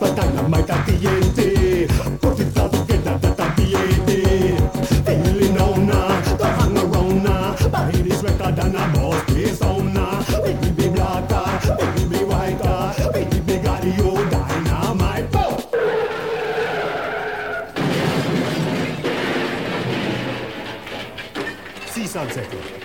the dynamite at TNT. Put it all together, that a BAD. Feeling on the hang around buy this record and a boss place on baby blacker, baby whiter, baby got you dynamite. See sunset.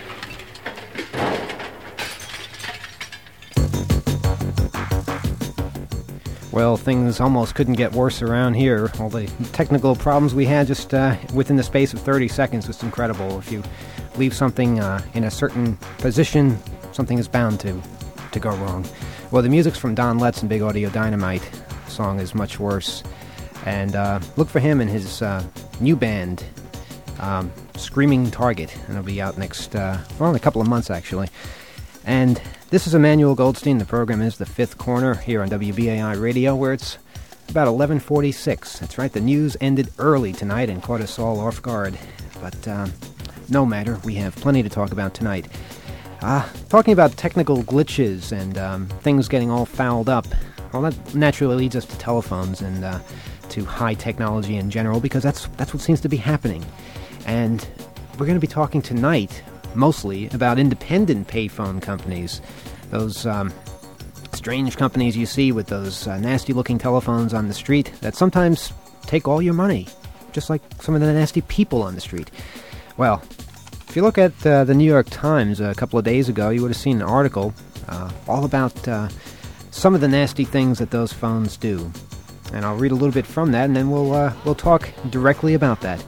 Well, things almost couldn't get worse around here. All the technical problems we had just within the space of 30 seconds was incredible. If you leave something in a certain position, something is bound to go wrong. Well, the music's from Don Letts and Big Audio Dynamite. The song is much worse. And look for him and his new band, Screaming Target. And it'll be out next, in a couple of months, actually. And this is Emmanuel Goldstein. The program is The Fifth Corner here on WBAI Radio, where it's about 11:46. That's right, the news ended early tonight and caught us all off guard. But no matter, we have plenty to talk about tonight. Talking about technical glitches and things getting all fouled up, well, that naturally leads us to telephones and to high technology in general, because that's what seems to be happening. And we're going to be talking tonight mostly about independent payphone companies, those strange companies you see with those nasty-looking telephones on the street that sometimes take all your money, just like some of the nasty people on the street. Well, if you look at the New York Times a couple of days ago, you would have seen an article all about some of the nasty things that those phones do. And I'll read a little bit from that, and then we'll talk directly about that.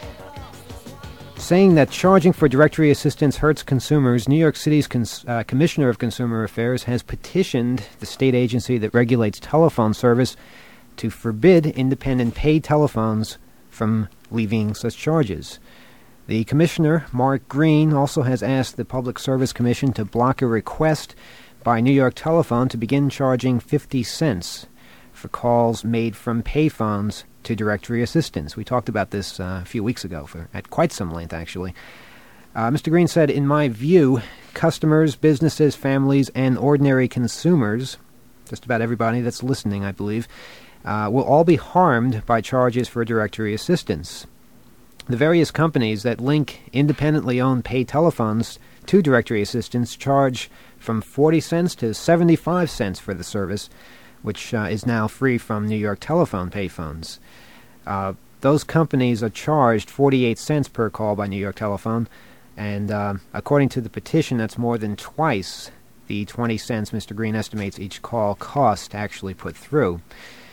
Saying that charging for directory assistance hurts consumers, New York City's Commissioner of Consumer Affairs has petitioned the state agency that regulates telephone service to forbid independent paid telephones from levying such charges. The Commissioner, Mark Green, also has asked the Public Service Commission to block a request by New York Telephone to begin charging 50 cents for calls made from payphones to directory assistance. We talked about this a few weeks ago at quite some length, actually. Mr. Green said, in my view, customers, businesses, families, and ordinary consumers, just about everybody that's listening, I believe, will all be harmed by charges for directory assistance. The various companies that link independently owned pay telephones to directory assistance charge from 40 cents to 75 cents for the service, which is now free from New York Telephone payphones. Those companies are charged 48 cents per call by New York Telephone, and according to the petition, that's more than twice the 20 cents Mr. Green estimates each call costs to actually put through.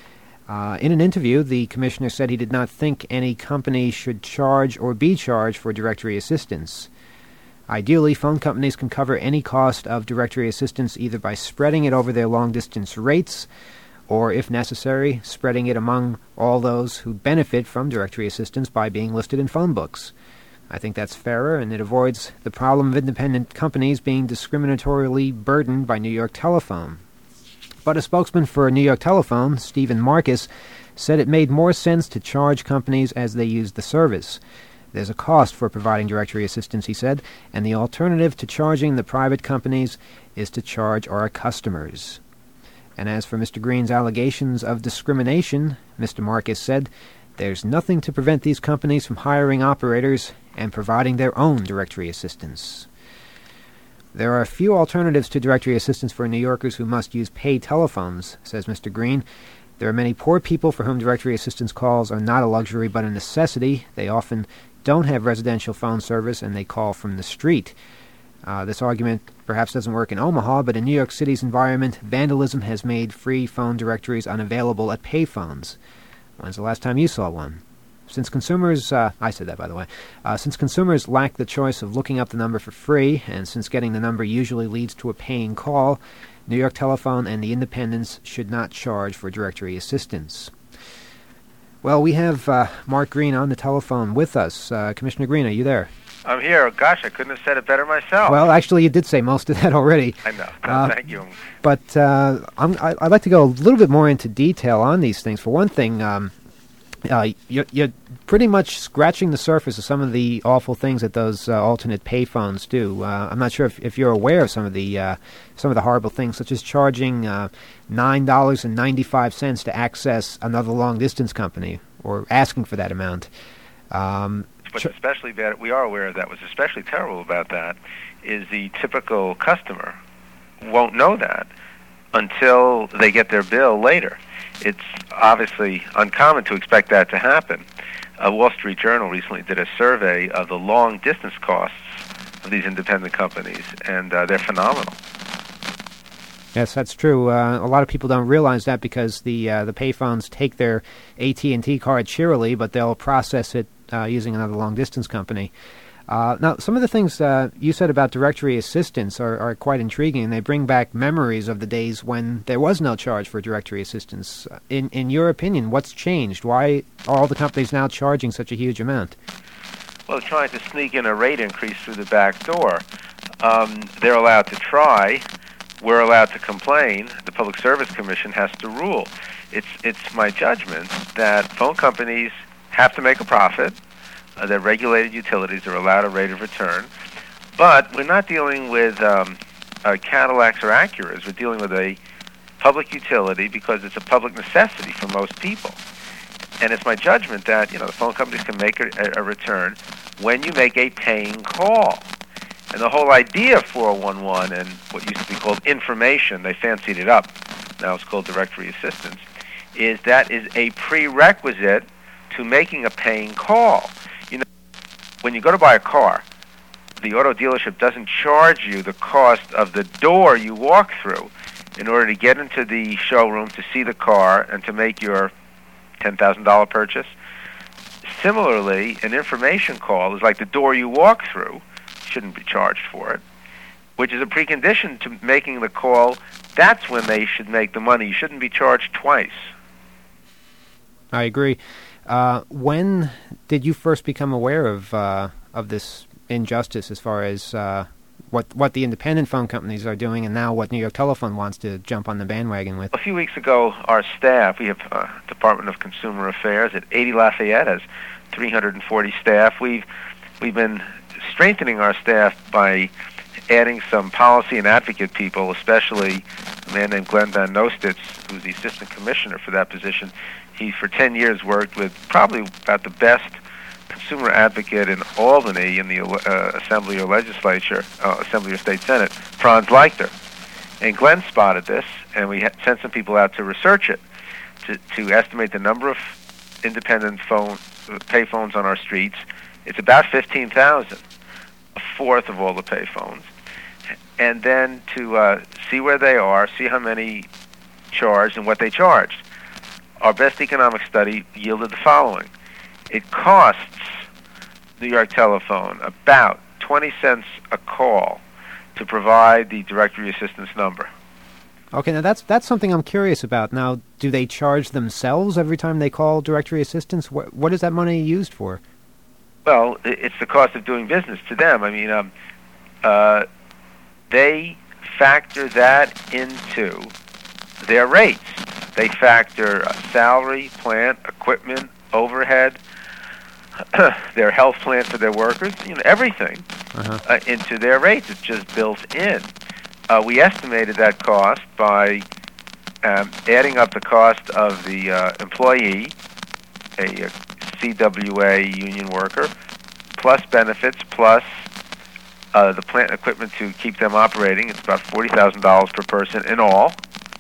In an interview, the commissioner said he did not think any company should charge or be charged for directory assistance. Ideally, phone companies can cover any cost of directory assistance either by spreading it over their long-distance rates or, if necessary, spreading it among all those who benefit from directory assistance by being listed in phone books. I think that's fairer, and it avoids the problem of independent companies being discriminatorily burdened by New York Telephone. But a spokesman for New York Telephone, Stephen Marcus, said it made more sense to charge companies as they use the service. There's a cost for providing directory assistance, he said, and the alternative to charging the private companies is to charge our customers. And as for Mr. Green's allegations of discrimination, Mr. Marcus said, there's nothing to prevent these companies from hiring operators and providing their own directory assistance. There are few alternatives to directory assistance for New Yorkers who must use paid telephones, says Mr. Green. There are many poor people for whom directory assistance calls are not a luxury but a necessity. They often don't have residential phone service and they call from the street. This argument perhaps doesn't work in Omaha, but in New York City's environment, vandalism has made free phone directories unavailable at payphones. When's the last time you saw one? Since consumers, I said that by the way, since consumers lack the choice of looking up the number for free, and since getting the number usually leads to a paying call, New York Telephone and the independents should not charge for directory assistance. Well, we have Mark Green on the telephone with us. Commissioner Green, are you there? I'm here. Gosh, I couldn't have said it better myself. Well, actually, you did say most of that already. I know. No, thank you. But I'd like to go a little bit more into detail on these things. For one thing, you're pretty much scratching the surface of some of the awful things that those alternate payphones do. I'm not sure if you're aware of some of the horrible things, such as charging $9.95 to access another long distance company, or asking for that amount. What's especially bad, we are aware of that. What's especially terrible about that is the typical customer won't know that until they get their bill later. It's obviously uncommon to expect that to happen. Wall Street Journal recently did a survey of the long-distance costs of these independent companies, and they're phenomenal. Yes, that's true. A lot of people don't realize that because the payphones take their AT&T card cheerily, but they'll process it using another long-distance company. Now, some of the things you said about directory assistance are quite intriguing, and they bring back memories of the days when there was no charge for directory assistance. In your opinion, what's changed? Why are all the companies now charging such a huge amount? Well, they're trying to sneak in a rate increase through the back door. They're allowed to try. We're allowed to complain. The Public Service Commission has to rule. It's my judgment that phone companies have to make a profit. They're regulated utilities. They're allowed a rate of return. But we're not dealing with Cadillacs or Acuras. We're dealing with a public utility because it's a public necessity for most people. And it's my judgment that, the phone companies can make a return when you make a paying call. And the whole idea of 411 and what used to be called information, they fancied it up, now it's called directory assistance, is a prerequisite to making a paying call. When you go to buy a car, the auto dealership doesn't charge you the cost of the door you walk through in order to get into the showroom to see the car and to make your $10,000 purchase. Similarly, an information call is like the door you walk through, shouldn't be charged for it, which is a precondition to making the call. That's when they should make the money. You shouldn't be charged twice. I agree. When did you first become aware of this injustice as far as what the independent phone companies are doing, and now what New York Telephone wants to jump on the bandwagon with? A few weeks ago, our staff, we have Department of Consumer Affairs at 80 Lafayette, has 340 staff. We've been strengthening our staff by adding some policy and advocate people, especially a man named Glenn Van Nostitz, who's the assistant commissioner for that position. He, for 10 years, worked with probably about the best consumer advocate in Albany in the Assembly or Legislature, Assembly or State Senate, Franz Leichter. And Glenn spotted this, and we sent some people out to research it, to estimate the number of independent payphones on our streets. It's about 15,000, a fourth of all the payphones. And then to see where they are, see how many charged and what they charged. Our best economic study yielded the following. It costs New York Telephone about 20 cents a call to provide the directory assistance number. Okay, now that's something I'm curious about. Now, do they charge themselves every time they call directory assistance? What is that money used for? Well, it's the cost of doing business to them. I mean, they factor that into their rates. They factor salary, plant, equipment, overhead, their health plan for their workers, everything into their rates. It's just built in. We estimated that cost by adding up the cost of the employee, a CWA union worker, plus benefits, plus the plant equipment to keep them operating. It's about $40,000 per person in all.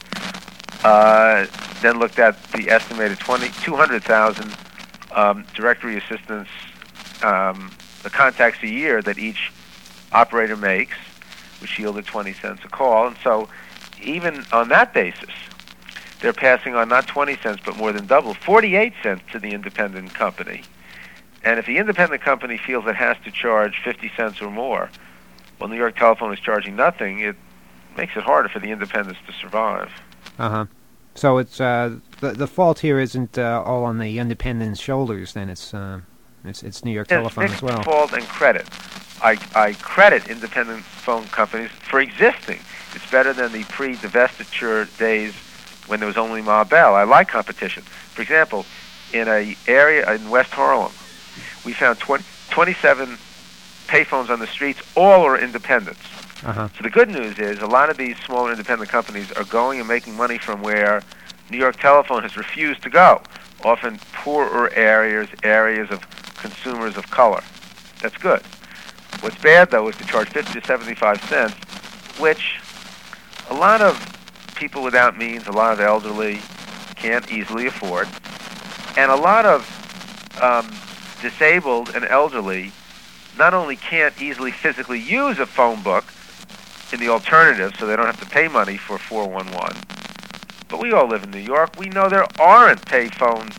Then looked at the estimated 200,000 directory assistance, the contacts a year that each operator makes, which yielded 20 cents a call. And so even on that basis, they're passing on not 20 cents, but more than double, 48 cents to the independent company. And if the independent company feels it has to charge 50 cents or more, while New York Telephone is charging nothing, it makes it harder for the independents to survive. So it's the fault here isn't all on the independents' shoulders. Then it's New York Telephone as well. It's fault and credit. I credit independent phone companies for existing. It's better than the pre-divestiture days when there was only Ma Bell. I like competition. For example, in a area in West Harlem. We found 27 payphones on the streets. All are independents. Uh-huh. So the good news is a lot of these smaller independent companies are going and making money from where New York Telephone has refused to go, often poorer areas of consumers of color. That's good. What's bad, though, is to charge 50 to 75 cents, which a lot of people without means, a lot of elderly can't easily afford, and a lot of disabled and elderly not only can't easily physically use a phone book in the alternative, so they don't have to pay money for 411, but we all live in New York. We know there aren't there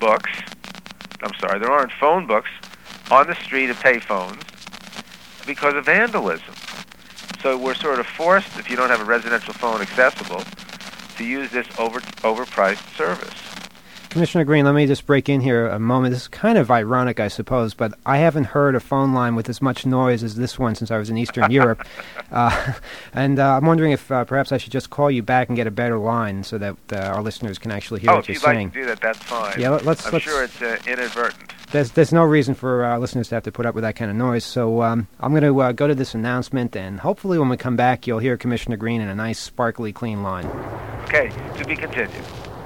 aren't phone books on the street of payphones because of vandalism. So we're sort of forced, if you don't have a residential phone accessible, to use this overpriced service. Commissioner Green, let me just break in here a moment. This is kind of ironic, I suppose, but I haven't heard a phone line with as much noise as this one since I was in Eastern Europe. And I'm wondering if perhaps I should just call you back and get a better line so that our listeners can actually hear what you're saying. If you'd like to do that, that's fine. Yeah, I'm sure it's inadvertent. There's no reason for our listeners to have to put up with that kind of noise. So I'm going to go to this announcement, and hopefully when we come back, you'll hear Commissioner Green in a nice, sparkly, clean line. Okay, to be continued.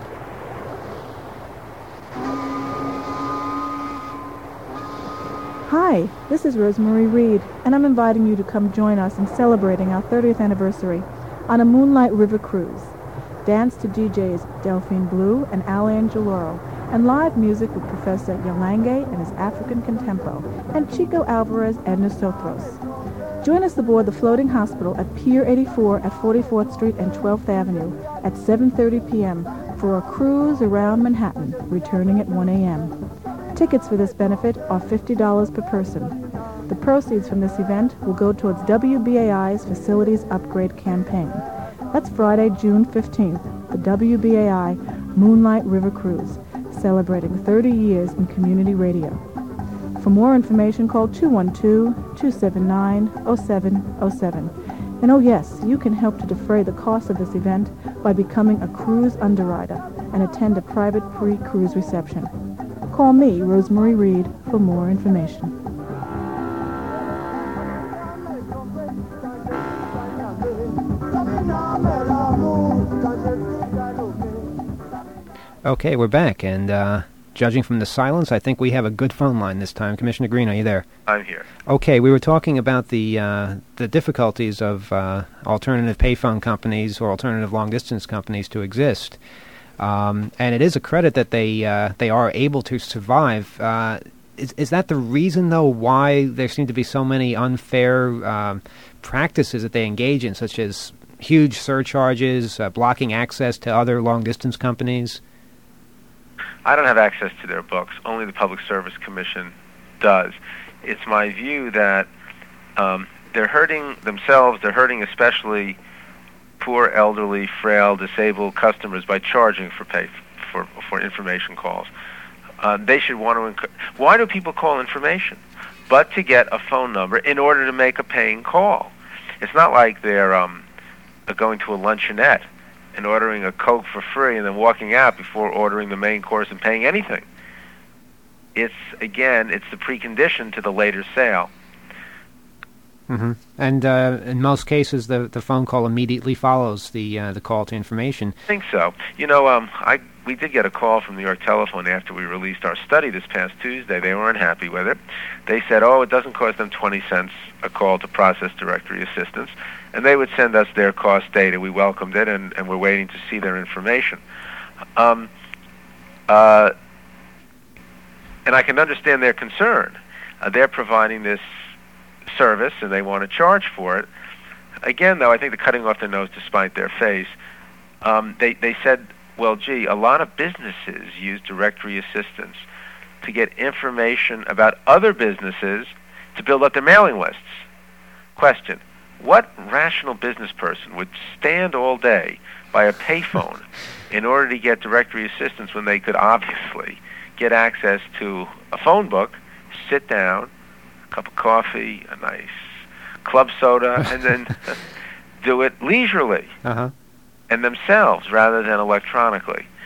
Hi, this is Rosemary Reed, and I'm inviting you to come join us in celebrating our 30th anniversary on a Moonlight River cruise. Dance to DJs Delphine Blue and Alain Geloro, and live music with Professor Yalange and his African Contempo, and Chico Alvarez and Nosotros. Join us aboard the floating hospital at Pier 84 at 44th Street and 12th Avenue at 7:30 p.m. for a cruise around Manhattan, returning at 1 a.m. Tickets for this benefit are $50 per person. The proceeds from this event will go towards WBAI's Facilities Upgrade Campaign. That's Friday, June 15th, the WBAI Moonlight River Cruise, celebrating 30 years in community radio. For more information, call 212-279-0707. And oh yes, you can help to defray the cost of this event by becoming a cruise underwriter and attend a private pre-cruise reception. Call me, Rosemary Reed, for more information. Okay, we're back, and judging from the silence, I think we have a good phone line this time. Commissioner Green, are you there? I'm here. Okay, we were talking about the difficulties of alternative payphone companies or alternative long-distance companies to exist. And it is a credit that they are able to survive. Is that the reason, though, why there seem to be so many unfair practices that they engage in, such as huge surcharges, blocking access to other long-distance companies? I don't have access to their books. Only the Public Service Commission does. It's my view that they're hurting themselves. They're hurting especially poor, elderly, frail, disabled customers by charging for information calls. They should want to. Why do people call information? But to get a phone number in order to make a paying call. It's not like they're going to a luncheonette and ordering a Coke for free and then walking out before ordering the main course and paying anything. It's the precondition to the later sale. Mm-hmm. And in most cases, the phone call immediately follows the call to information. I think so. We did get a call from New York Telephone after we released our study this past Tuesday. They were unhappy with it. They said, it doesn't cost them 20 cents a call to process directory assistance, and they would send us their cost data. We welcomed it, and we're waiting to see their information. And I can understand their concern. They're providing this service, and they want to charge for it. Again, though, I think they're cutting off their nose to spite their face. They said, well, gee, a lot of businesses use directory assistance to get information about other businesses to build up their mailing lists. Question: what rational business person would stand all day by a payphone in order to get directory assistance when they could obviously get access to a phone book, sit down, a cup of coffee, a nice club soda, and then do it leisurely and themselves rather than electronically?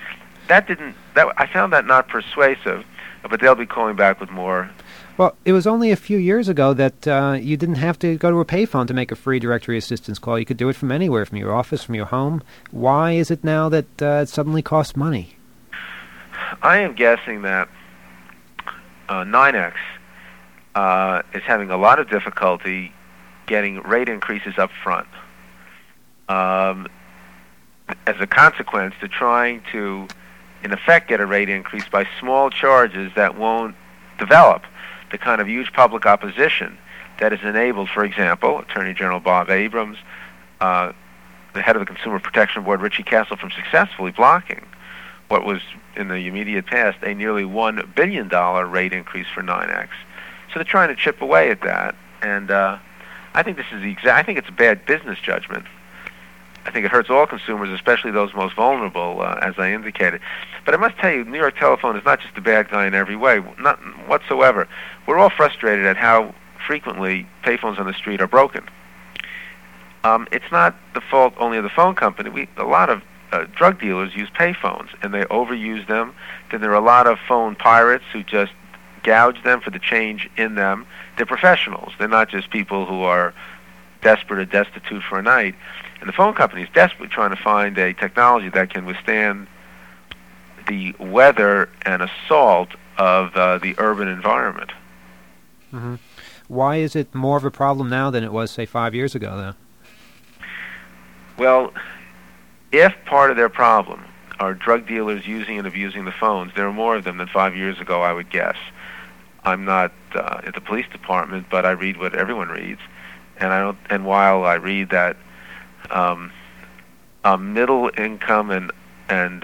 I found that not persuasive, but they'll be calling back with more. Well, it was only a few years ago that you didn't have to go to a payphone to make a free directory assistance call. You could do it from anywhere, from your office, from your home. Why is it now that it suddenly costs money? I am guessing that NYNEX is having a lot of difficulty getting rate increases up front. As a consequence, they're trying to, in effect, get a rate increase by small charges that won't develop the kind of huge public opposition that has enabled, for example, Attorney General Bob Abrams, the head of the Consumer Protection Board, Richie Castle, from successfully blocking what was, in the immediate past, a nearly $1 billion rate increase for NYNEX. So they're trying to chip away at that, and I think this is I think it's a bad business judgment. I think it hurts all consumers, especially those most vulnerable, as I indicated. But I must tell you, New York Telephone is not just a bad guy in every way, not whatsoever. We're all frustrated at how frequently payphones on the street are broken. It's not the fault only of the phone company. A lot of drug dealers use payphones, and they overuse them. Then there are a lot of phone pirates who just gouge them for the change in them. They're professionals. They're not just people who are desperate or destitute for a night. And the phone company is desperately trying to find a technology that can withstand the weather and assault of the urban environment. Mm-hmm. Why is it more of a problem now than it was, say, 5 years ago, though? Well, if part of their problem are drug dealers using and abusing the phones, there are more of them than 5 years ago, I would guess. I'm not at the police department, but I read what everyone reads, and while I read that middle income and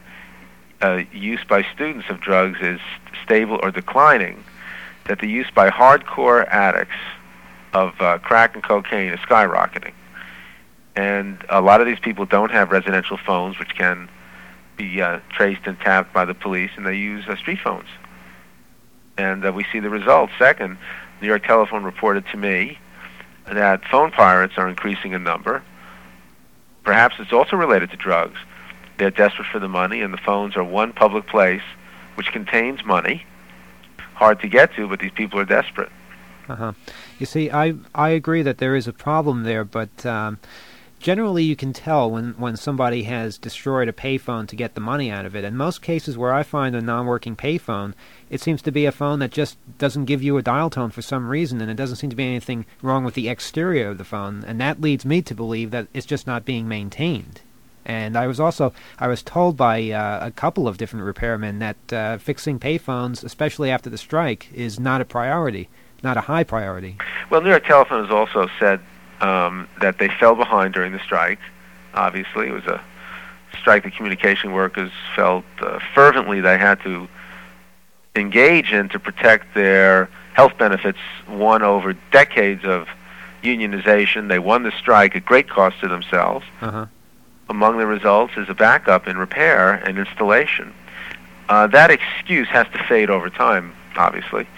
use by students of drugs is stable or declining, that the use by hardcore addicts of crack and cocaine is skyrocketing. And a lot of these people don't have residential phones, which can be traced and tapped by the police, and they use street phones. And we see the results. Second, New York Telephone reported to me that phone pirates are increasing in number. Perhaps it's also related to drugs. They're desperate for the money, and the phones are one public place which contains money. Hard to get to, but these people are desperate. Uh-huh. You see, I agree that there is a problem there, but generally you can tell when somebody has destroyed a payphone to get the money out of it. In most cases where I find a non-working payphone, it seems to be a phone that just doesn't give you a dial tone for some reason, and it doesn't seem to be anything wrong with the exterior of the phone, and that leads me to believe that it's just not being maintained. And I was told by a couple of different repairmen that fixing payphones, especially after the strike, is not a priority, not a high priority. Well, New York Telephone has also said that they fell behind during the strike. Obviously, it was a strike the communication workers felt fervently they had to engage in to protect their health benefits won over decades of unionization. They won the strike at great cost to themselves. Uh-huh. Among the results is a backup in repair and installation. That excuse has to fade over time, obviously,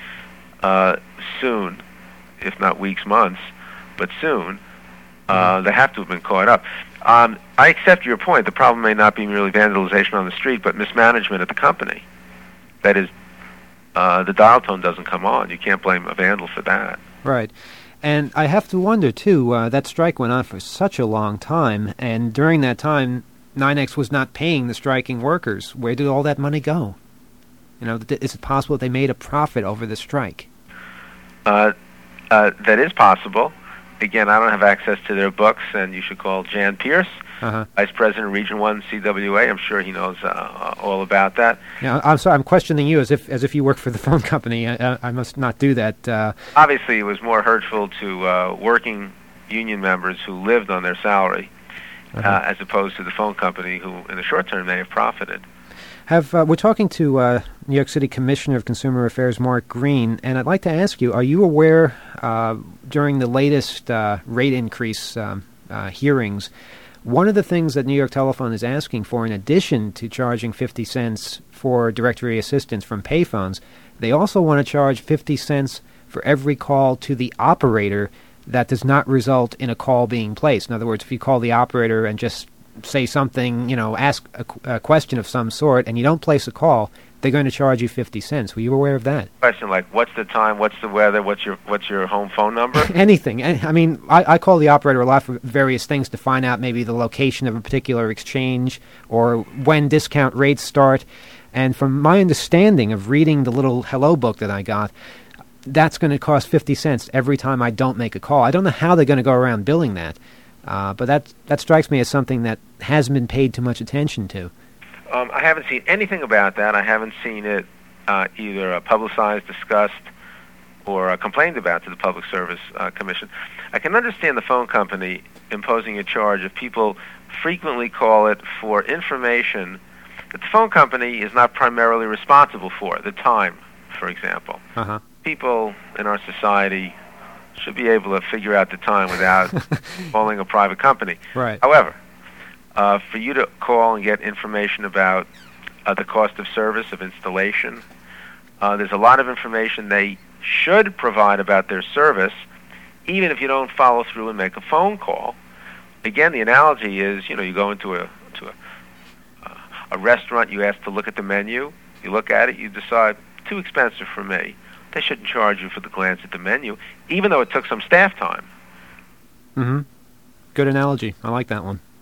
soon, if not weeks, months, but soon. They have to have been caught up. I accept your point. The problem may not be merely vandalization on the street, but mismanagement at the company. That is, the dial tone doesn't come on. You can't blame a vandal for that. Right. And I have to wonder, too, that strike went on for such a long time, and during that time, NYNEX was not paying the striking workers. Where did all that money go? You know, is it possible that they made a profit over the strike? That is possible. Again, I don't have access to their books, and you should call Jan Pierce, Vice President of Region 1 CWA. I'm sure he knows all about that. Yeah, I'm sorry. I'm questioning you as if you work for the phone company. I must not do that. Obviously, it was more hurtful to working union members who lived on their salary, as opposed to the phone company who, in the short term, may have profited. We're talking to New York City Commissioner of Consumer Affairs, Mark Green, and I'd like to ask you, are you aware during the latest rate increase hearings, one of the things that New York Telephone is asking for, in addition to charging 50 cents for directory assistance from payphones, they also want to charge 50 cents for every call to the operator that does not result in a call being placed. In other words, if you call the operator and just say something, ask a question of some sort, and you don't place a call, they're going to charge you 50 cents. Were you aware of that? Question like, what's the time, what's the weather, what's your home phone number? Anything. I mean, I call the operator a lot for various things to find out maybe the location of a particular exchange or when discount rates start. And from my understanding of reading the little hello book that I got, that's going to cost 50 cents every time I don't make a call. I don't know how they're going to go around billing that, but that strikes me as something that hasn't been paid too much attention to. I haven't seen anything about that. I haven't seen it either publicized, discussed, or complained about to the Public Service Commission. I can understand the phone company imposing a charge if people frequently call it for information that the phone company is not primarily responsible for, the time, for example. Uh-huh. People in our society should be able to figure out the time without calling a private company. Right. However, for you to call and get information about the cost of service, of installation, there's a lot of information they should provide about their service, even if you don't follow through and make a phone call. Again, the analogy is, you go into a restaurant, you ask to look at the menu, you look at it, you decide, too expensive for me. They shouldn't charge you for the glance at the menu, even though it took some staff time. Mm-hmm. Good analogy. I like that one.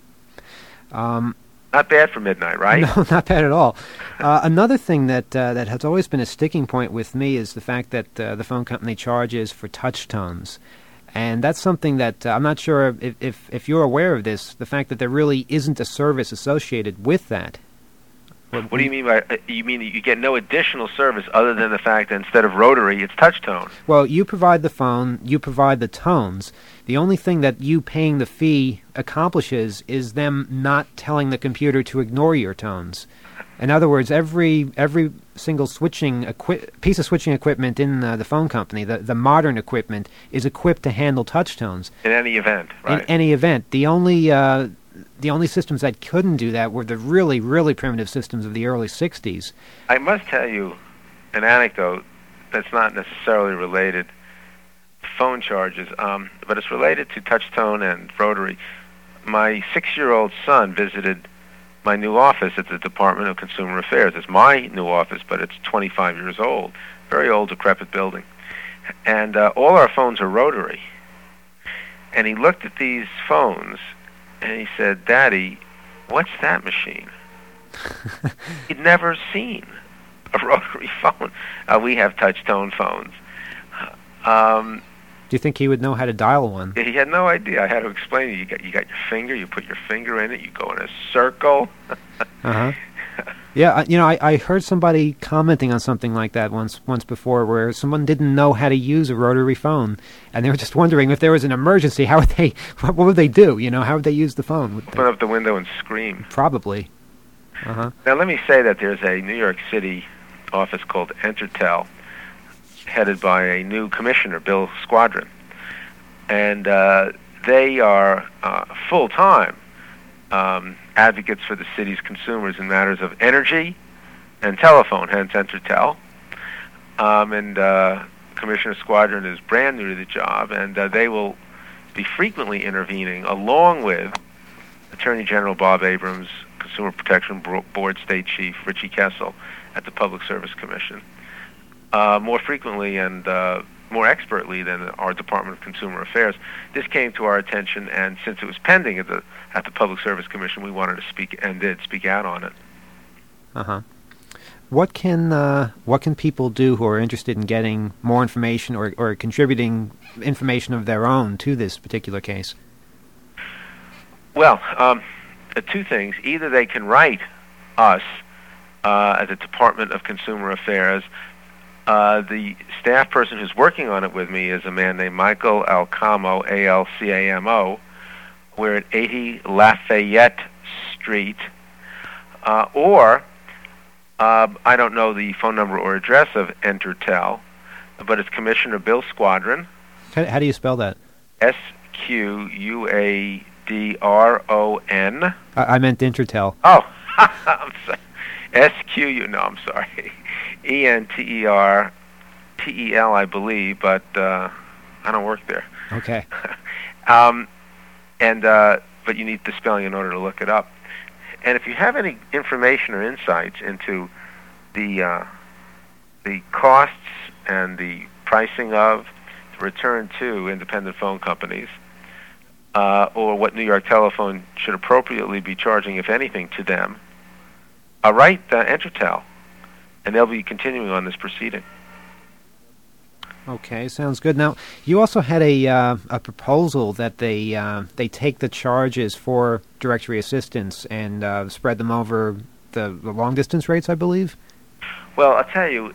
Not bad for midnight, right? No, not bad at all. Another thing that has always been a sticking point with me is the fact that the phone company charges for touch tones. And that's something that I'm not sure if you're aware of this, the fact that there really isn't a service associated with that. What do you mean by, you mean that you get no additional service other than the fact that instead of rotary, it's touch tone? Well, you provide the phone, you provide the tones. The only thing that you paying the fee accomplishes is them not telling the computer to ignore your tones. In other words, every single piece of switching equipment in the phone company, the modern equipment, is equipped to handle touch tones. In any event, right? In any event. The only systems that couldn't do that were the really, really primitive systems of the early 60s. I must tell you an anecdote that's not necessarily related to phone charges, but it's related to touch tone and rotary. My 6-year-old son visited my new office at the Department of Consumer Affairs. It's my new office, but it's 25 years old. Very old, decrepit building. And all our phones are rotary. And he looked at these phones, and he said, "Daddy, what's that machine?" He'd never seen a rotary phone. We have touch-tone phones. Do you think he would know how to dial one? He had no idea. I had to explain it. You got your finger, you put your finger in it, you go in a circle. Uh-huh. Yeah, I heard somebody commenting on something like that once before, where someone didn't know how to use a rotary phone, and they were just wondering if there was an emergency, what would they do? How would they use the phone? Open up the window and scream. Probably. Uh-huh. Now, let me say that there's a New York City office called Entertel, headed by a new commissioner, Bill Squadron, and they are full-time advocates for the city's consumers in matters of energy and telephone, hence Entertel. And Commissioner Squadron is brand new to the job, and they will be frequently intervening, along with Attorney General Bob Abrams, Consumer Protection Board State Chief Richie Kessel at the Public Service Commission, more frequently and more expertly than our Department of Consumer Affairs. This came to our attention, and since it was pending at the Public Service Commission, we wanted to speak and did speak out on it. Uh-huh. What can people do who are interested in getting more information or contributing information of their own to this particular case? Well, two things. Either they can write us at the Department of Consumer Affairs. The staff person who's working on it with me is a man named Michael Alcamo, Alcamo. We're at 80 Lafayette Street. Or I don't know the phone number or address of Entertel, but it's Commissioner Bill Squadron. How do you spell that? Squadron. I meant Entertel. Oh, I'm sorry. I'm sorry. Entertel, I believe, but I don't work there. Okay. And but you need the spelling in order to look it up. And if you have any information or insights into the costs and the pricing of the return to independent phone companies, or what New York Telephone should appropriately be charging, if anything, to them, write Entertel, and they'll be continuing on this proceeding. Okay, sounds good. Now, you also had a proposal that they take the charges for directory assistance and spread them over the long distance rates, I believe. Well, I'll tell you,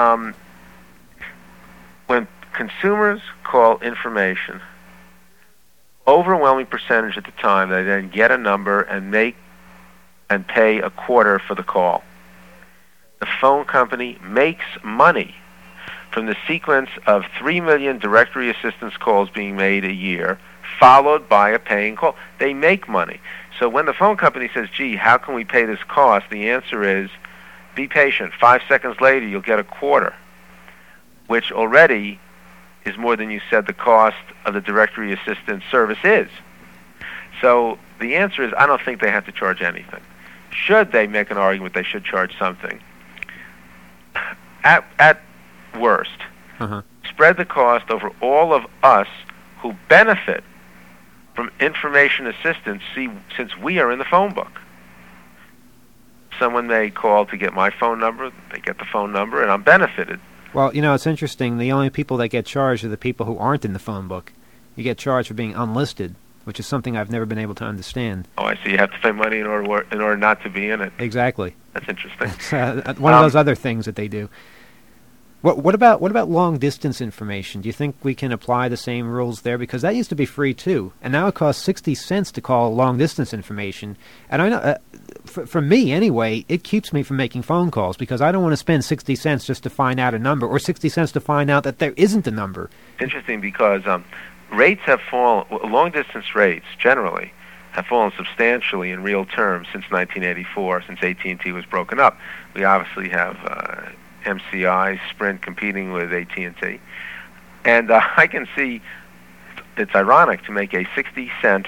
when consumers call information, overwhelming percentage at the time, they then get a number and pay a quarter for the call. The phone company makes money from the sequence of 3 million directory assistance calls being made a year, followed by a paying call. They make money. So when the phone company says, gee, how can we pay this cost? The answer is, be patient. 5 seconds later, you'll get a quarter, which already is more than you said the cost of the directory assistance service is. So the answer is, I don't think they have to charge anything. Should they make an argument they should charge something? At worst, spread the cost over all of us who benefit from information assistance, since we are in the phone book. Someone may call to get my phone number, they get the phone number, and I'm benefited. Well, you know, it's interesting. The only people that get charged are the people who aren't in the phone book. You get charged for being unlisted, which is something I've never been able to understand. Oh, I see. You have to pay money in order not to be in it. Exactly. That's interesting. It's one of those other things that they do. What about long distance information? Do you think we can apply the same rules there? Because that used to be free too, and now it costs 60 cents to call long distance information. And I know, for me anyway, it keeps me from making phone calls because I don't want to spend 60 cents just to find out a number, or 60 cents to find out that there isn't a number. Interesting, because rates have fallen. Long distance rates generally have fallen substantially in real terms since 1984, since AT&T was broken up. We obviously have MCI, Sprint competing with AT&T. And I can see it's ironic to make a 60-cent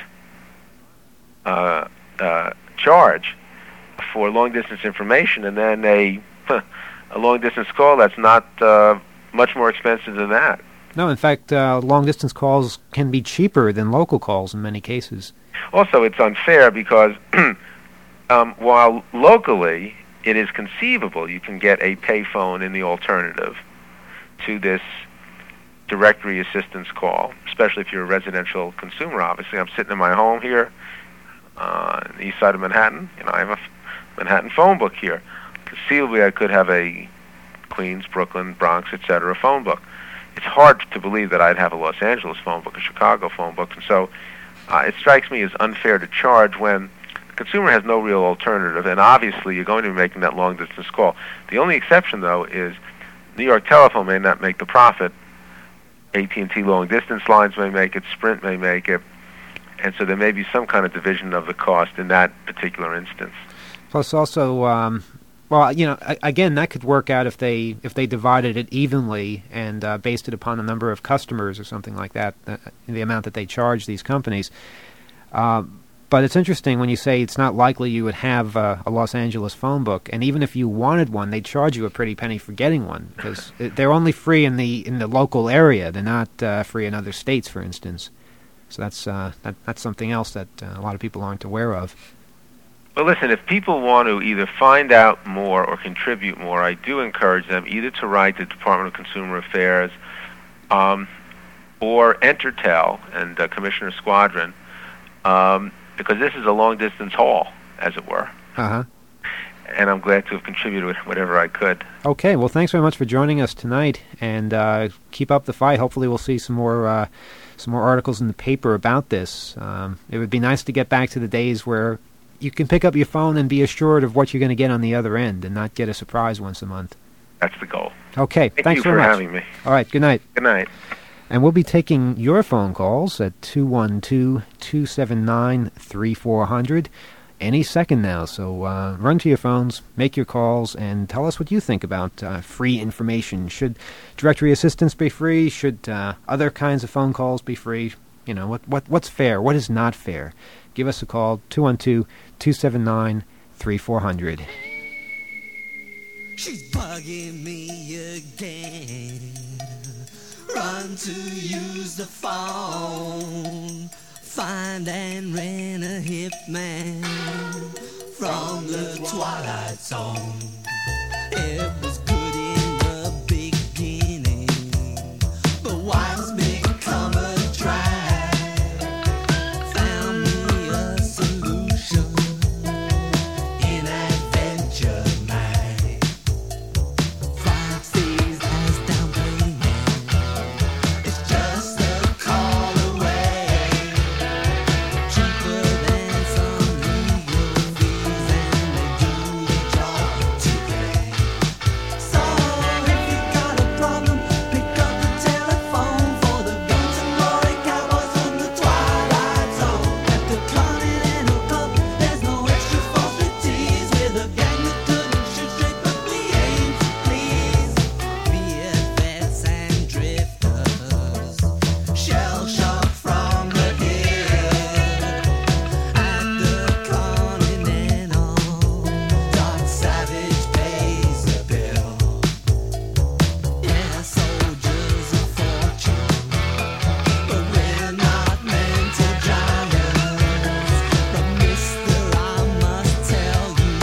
charge for long-distance information, and then a long-distance call that's not much more expensive than that. No, in fact, long-distance calls can be cheaper than local calls in many cases. Also, it's unfair because while locally it is conceivable you can get a payphone in the alternative to this directory assistance call, especially if you're a residential consumer. Obviously, I'm sitting in my home here on the east side of Manhattan. You know, I have a Manhattan phone book here. Conceivably, I could have a Queens, Brooklyn, Bronx, etc. phone book. It's hard to believe that I'd have a Los Angeles phone book, a Chicago phone book, and so it strikes me as unfair to charge when the consumer has no real alternative, and obviously you're going to be making that long-distance call. The only exception, though, is New York Telephone may not make the profit. AT&T long-distance lines may make it, Sprint may make it, and so there may be some kind of division of the cost in that particular instance. Plus also, well, you know, again, that could work out if they divided it evenly and based it upon the number of customers or something like that, the amount that they charge these companies. But it's interesting when you say it's not likely you would have a Los Angeles phone book, and even if you wanted one, they'd charge you a pretty penny for getting one because they're only free in the local area. They're not free in other states, for instance. So that's something else that a lot of people aren't aware of. Well, listen, if people want to either find out more or contribute more, I do encourage them either to write the Department of Consumer Affairs or Entertel and Commissioner Squadron, because this is a long-distance haul, as it were. Uh-huh. And I'm glad to have contributed whatever I could. Okay, well, thanks very much for joining us tonight, and keep up the fight. Hopefully we'll see some more articles in the paper about this. It would be nice to get back to the days where you can pick up your phone and be assured of what you're going to get on the other end and not get a surprise once a month. That's the goal. Okay, thanks very much. Thank you for having me. All right, good night. Good night. And we'll be taking your phone calls at 212-279-3400 any second now. So run to your phones, make your calls, and tell us what you think about free information. Should directory assistance be free? Should other kinds of phone calls be free? You know, what's fair? What is not fair? give us a call, 212-279-3400. She's bugging me again. Run to use the phone. Find and rent a hip man from the Twilight Zone. It was good in the beginning, but why's become a drag? Found me a solution in Adventure Mag. 5 C's as down payment. It's just a call away. Cheaper than some legal fees, and they do the job today. So if you got a problem, pick up the telephone for the Guns N' Roses Cowboys from the Twilight Zone. At the Continental Club, there's no extra falsities. We're the gang that couldn't shoot straight, but we aim to please. VFS and drifters, shell shock from the hill. At the Continental, Dark Savage pays the bill. Yeah, soldiers of fortune, but we're not mental giants. But mister, I must tell you,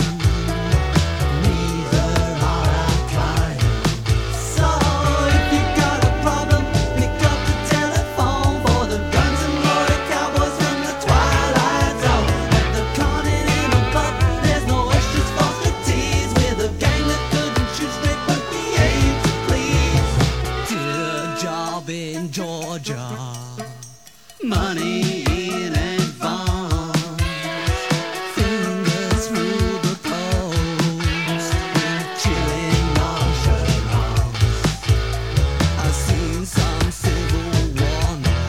neither are our clients. So if you got a problem, pick up the telephone for the Guns N' Roses Cowboys from the Twilight Zone. At the Continental Club, there's no extras, falsities. We're the gang that couldn't shoot straight, but we aim to please. Did a job in Georgia, money in advance. Fingers through the post with chilling nonchalance. I've seen some Civil War now.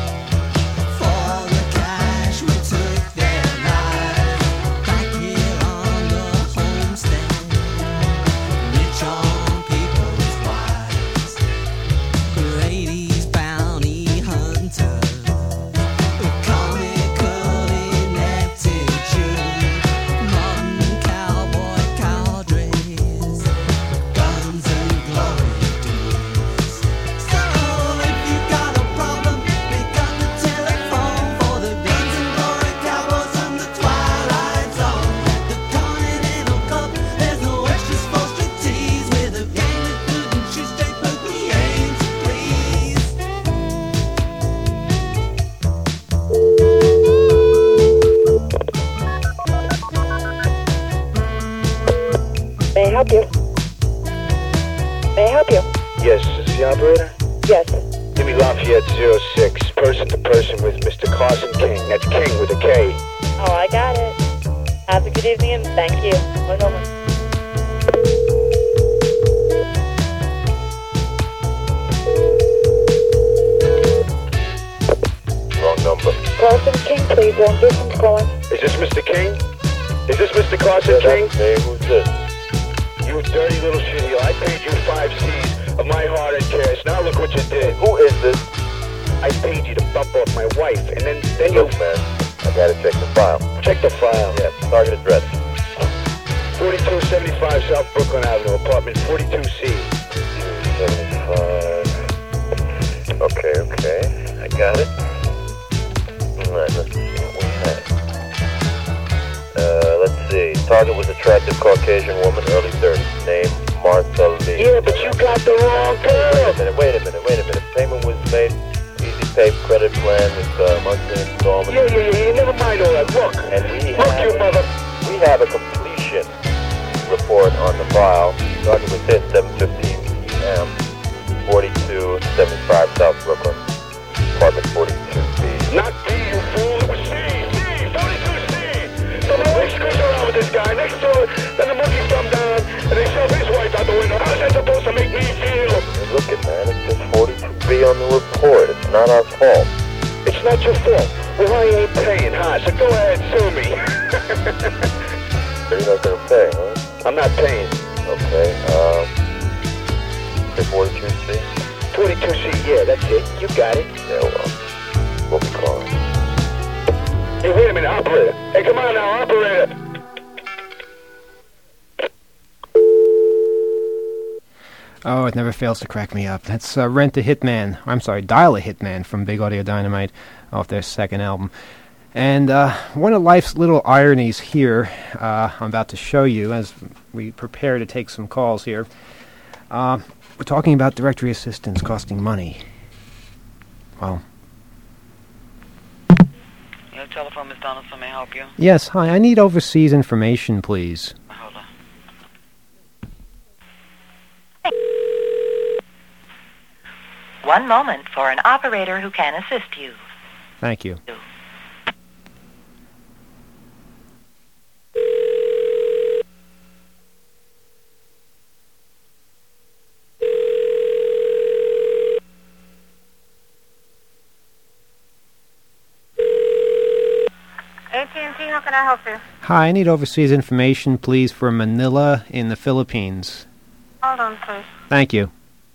For the cash we took their lives. Back here on the homestead, rich on people's wives. Brady's bounty hunters, comical ineptitude, modern cowboy cadres, guns and glory dudes. So if you got a problem, pick up the telephone for the Guns N' Roses Cowboys from the Twilight Zone. At the Continental Club, there's no extras for striptease. We're the gang that couldn't shoot straight, but we aim to please. May I help you? May I help you? Yes, is this the operator? Yes. Give me Lafayette 06, person to person with Mr. Carson King. That's King with a K. Oh, I got it. Have a good evening and thank you. One moment. Wrong number. Carson King, please. Won't do some calling. Is this Mr. King? Is this Mr. Carson King? Hey, who's this? You dirty little shit heel. I paid you 5 C's of my hard-earned cash. Now look what you did. Who is this? I paid you to bump off my wife, and then you... Look, man, I gotta check the file. Check the file. Yeah, target address. 4275 South Brooklyn Avenue, apartment 42C. 275. Okay, I got it. Alright, let's see what we have. Let's see. Target was attractive Caucasian woman, early 30s. Name, Martha Lee. Yeah, but you got the wrong girl. Wait a minute. Payment was made, easy pay credit plan with monthly installment. Yeah, never mind all that. Look. And Look, you mother... we have a completion report on the file. Target was hit 7:15 p.m. 4275 South Brooklyn, apartment 42B. Not B, you fool. It was C. 42C. So the police goes around with this guy next door, then the monkeys come down, and they shove his wife out the window. How's that supposed to make me feel? Hey, look it, man, it's just 42B on the report. It's not our fault. It's not your fault. Well, I ain't paying, huh? So go ahead, sue me. You're not gonna pay, huh? I'm not paying. Okay, say 42C? 42C, yeah, that's it. You got it. Yeah, well, we'll be calling. Hey, wait a minute, operator. Hey, come on now, operator. Oh, it never fails to crack me up. That's Rent a Hitman. I'm sorry, Dial a Hitman from Big Audio Dynamite off their second album. And one of life's little ironies here, I'm about to show you as we prepare to take some calls here. We're talking about directory assistance costing money. Well, Your telephone, Miss Donaldson, may I help you? yes, hi, I need overseas information, please. Hold on. One moment for an operator who can assist you. Thank you. AT&T, how can I help you? Hi, I need overseas information, please, for Manila in the Philippines. Hold on, please. Thank you.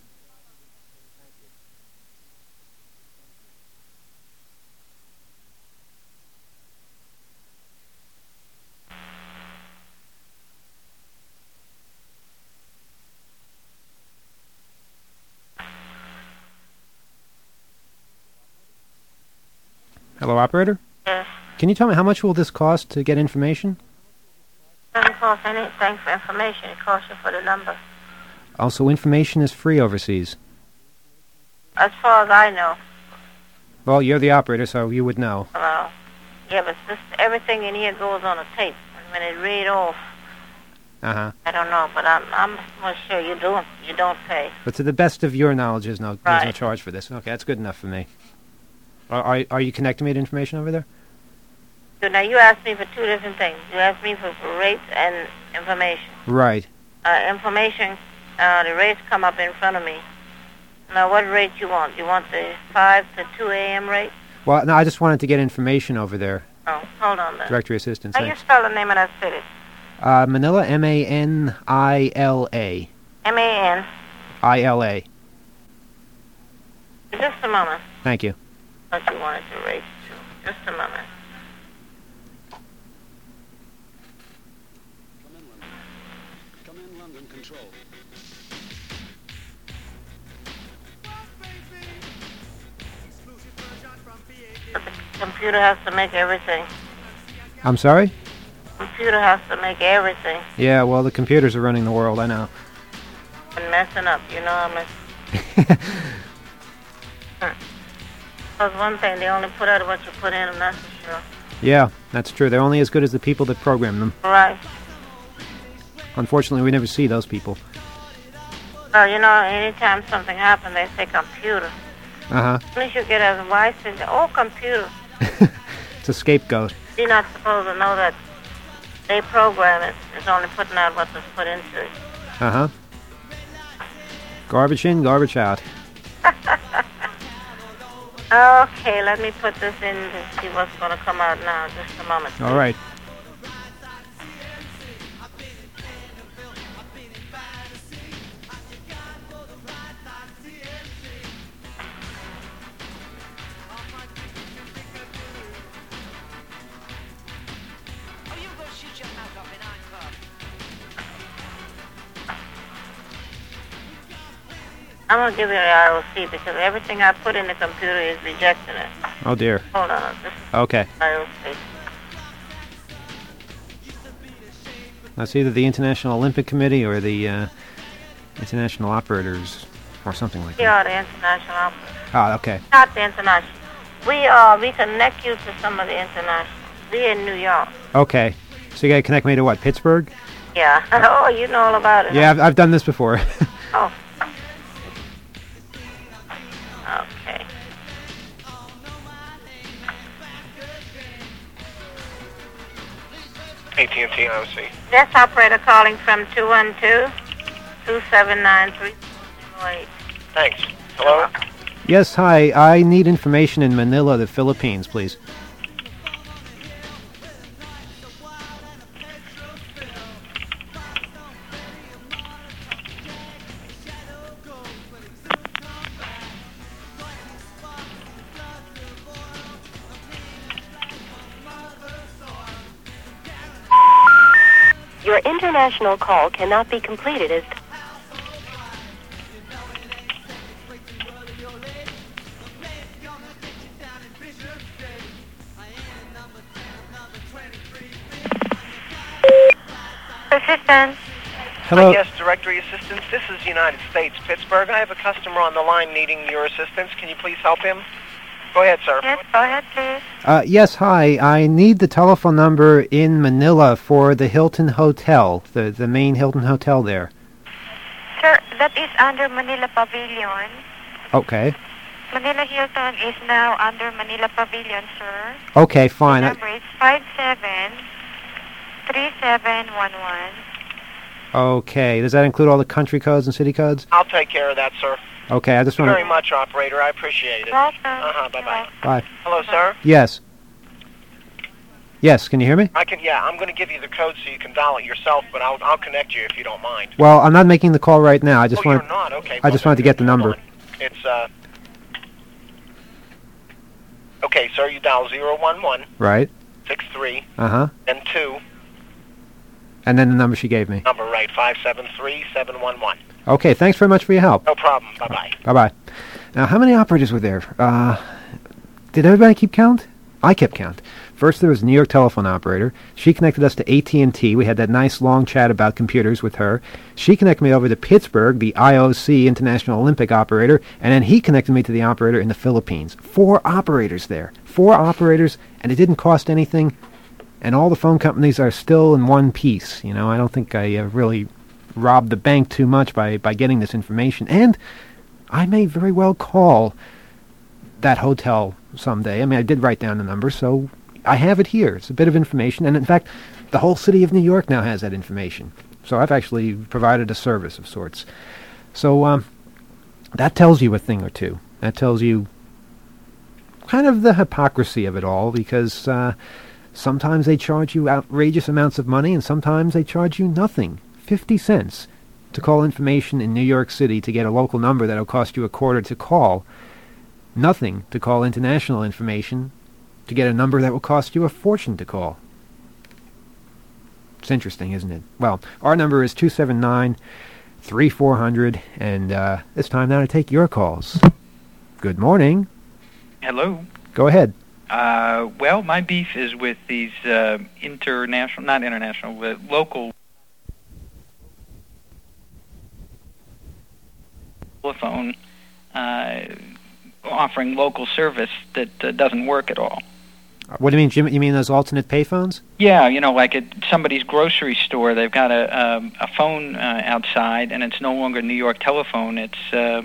Hello, operator? Yes. Can you tell me how much will this cost to get information? It doesn't cost anything for information. It costs you for the number. Also, information is free overseas. As far as I know. Well, you're the operator, so you would know. Well, yeah, but this, everything in here goes on a tape. And when it read off, Uh-huh. I don't know, but I'm not sure you don't pay. But to the best of your knowledge, there's no Right. charge for this. Okay, that's good enough for me. Are you connecting me to information over there? So now you asked me for two different things. You asked me for rates and information. Right. Information, the rates come up in front of me. Now, what rate you want? You want the 5 to 2 a.m. rate? Well, no, I just wanted to get information over there. Oh, hold on then. Directory assistance. How you Thanks. spell the name of that city? Manila, M-A-N-I-L-A. M-A-N. I-L-A. Just a moment. Thank you. What you wanted to rate to. Just a moment. Come in, London Control. But the computer has to make everything. I'm sorry? Computer has to make everything. Yeah, well, the computers are running the world, I know. And messing up, you know what I mean? Because one thing, they only put out what you put in, and that's for sure. Yeah, that's true. They're only as good as the people that program them. Right. Unfortunately, we never see those people. Well, you know, anytime something happens, they say computer. Uh-huh. As soon as you get as wise, they say, oh, computer. It's a scapegoat. You're not supposed to know that they program it. It's only putting out what was put into it. Uh-huh. Garbage in, garbage out. Okay, let me put this in to see what's going to come out now. Just a moment. All right. I'm going to give you the ROC because everything I put in the computer is rejecting it. Oh, dear. Hold on. This Okay. is ROC. That's either the International Olympic Committee or the International Operators or something like We that. are the international operators. Ah, okay. Not the international. We connect you to some of the international. We're in New York. Okay. So you got to connect me to what, Pittsburgh? Yeah. Oh, you know all about it. Yeah, I've done this before. Oh. Okay. AT&T, obviously. Yes, operator calling from 212-279-308. Thanks. Hello? Yes, hi. I need information in Manila, the Philippines, please. Your international call cannot be completed as... Assistance. Hello. Yes, Directory Assistance. This is United States, Pittsburgh. I have a customer on the line needing your assistance. Can you please help him? Go ahead, sir. Yes, go ahead, please. Yes, hi. I need the telephone number in Manila for the Hilton Hotel, the main Hilton Hotel there. Sir, that is under Manila Pavilion. Okay. Manila Hilton is now under Manila Pavilion, sir. Okay, fine. The number is 573711. Okay. Does that include all the country codes and city codes? I'll take care of that, sir. Okay, I just want Very to... much, operator. I appreciate it. Welcome. Bye-bye. Bye. Hello, sir. Yes. Yes, can you hear me? I'm going to give you the code so you can dial it yourself, but I'll connect you if you don't mind. Well, I'm not making the call right now. I just you're want... not? Okay. I just wanted to get the number. It's, okay, sir, you dial 011. Right. 63. Uh-huh. And 2. And then the number she gave me. Number right, 573711. Okay, thanks very much for your help. No problem. Bye-bye. Bye-bye. Now, how many operators were there? Did everybody keep count? I kept count. First, there was a New York telephone operator. She connected us to AT&T. We had that nice long chat about computers with her. She connected me over to Pittsburgh, the IOC, International Olympic operator, and then he connected me to the operator in the Philippines. 4 operators there. 4 operators, and it didn't cost anything, and all the phone companies are still in one piece. You know, I don't think I really robbed the bank too much by getting this information. And I may very well call that hotel someday. I mean, I did write down the number, so I have it here. It's a bit of information, and in fact, the whole city of New York now has that information. So I've actually provided a service of sorts. So that tells you a thing or two. That tells you kind of the hypocrisy of it all, because sometimes they charge you outrageous amounts of money, and sometimes they charge you nothing. 50 cents to call information in New York City to get a local number that'll cost you a quarter to call. Nothing to call international information to get a number that will cost you a fortune to call. It's interesting, isn't it? Well, our number is 279-3400, and it's time now to take your calls. Good morning. Hello. Go ahead. Well, my beef is with these local telephone offering local service that doesn't work at all. What do you mean, Jim? You mean those alternate payphones? Yeah, you know, like at somebody's grocery store, they've got a phone outside, and it's no longer New York Telephone. It's,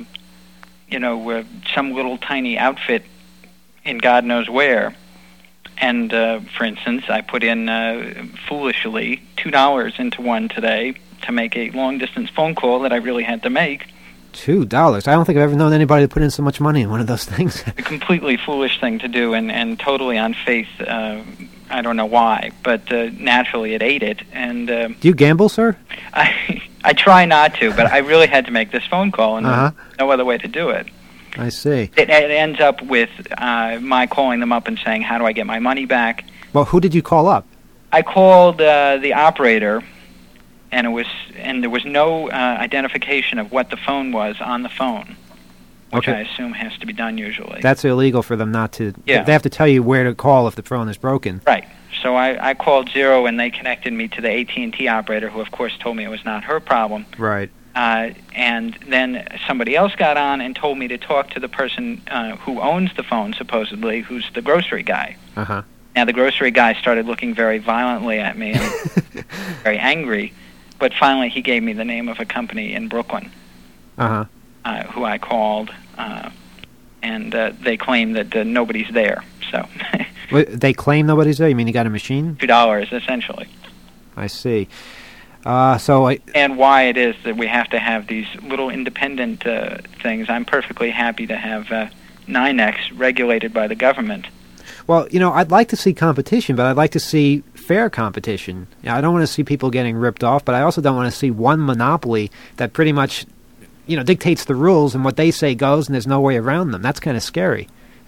some little tiny outfit in God knows where. And, for instance, I put in, foolishly, $2 into one today to make a long-distance phone call that I really had to make. $2? I don't think I've ever known anybody to put in so much money in one of those things. A completely foolish thing to do, and totally on faith. I don't know why, but naturally it ate it. And do you gamble, sir? I try not to, but I really had to make this phone call, and no other way to do it. I see. It ends up with my calling them up and saying, "How do I get my money back?" Well, who did you call up? I called the operator. And there was no identification of what the phone was on the phone, which I assume has to be done usually. That's illegal for them not to. Yeah. They have to tell you where to call if the phone is broken. Right. So I called Zero, and they connected me to the AT&T operator, who of course told me it was not her problem. Right. And then somebody else got on and told me to talk to the person who owns the phone, supposedly, who's the grocery guy. Uh-huh. Now the grocery guy started looking very violently at me and very angry. But finally, he gave me the name of a company in Brooklyn, who I called, and they claim that nobody's there. So they claim nobody's there? You mean you got a machine? $2, essentially. I see. And why it is that we have to have these little independent things. I'm perfectly happy to have NYNEX regulated by the government. Well, I'd like to see competition, but I'd like to see fair competition. I don't want to see people getting ripped off, but I also don't want to see one monopoly that pretty much, dictates the rules, and what they say goes, and there's no way around them. That's kind of scary.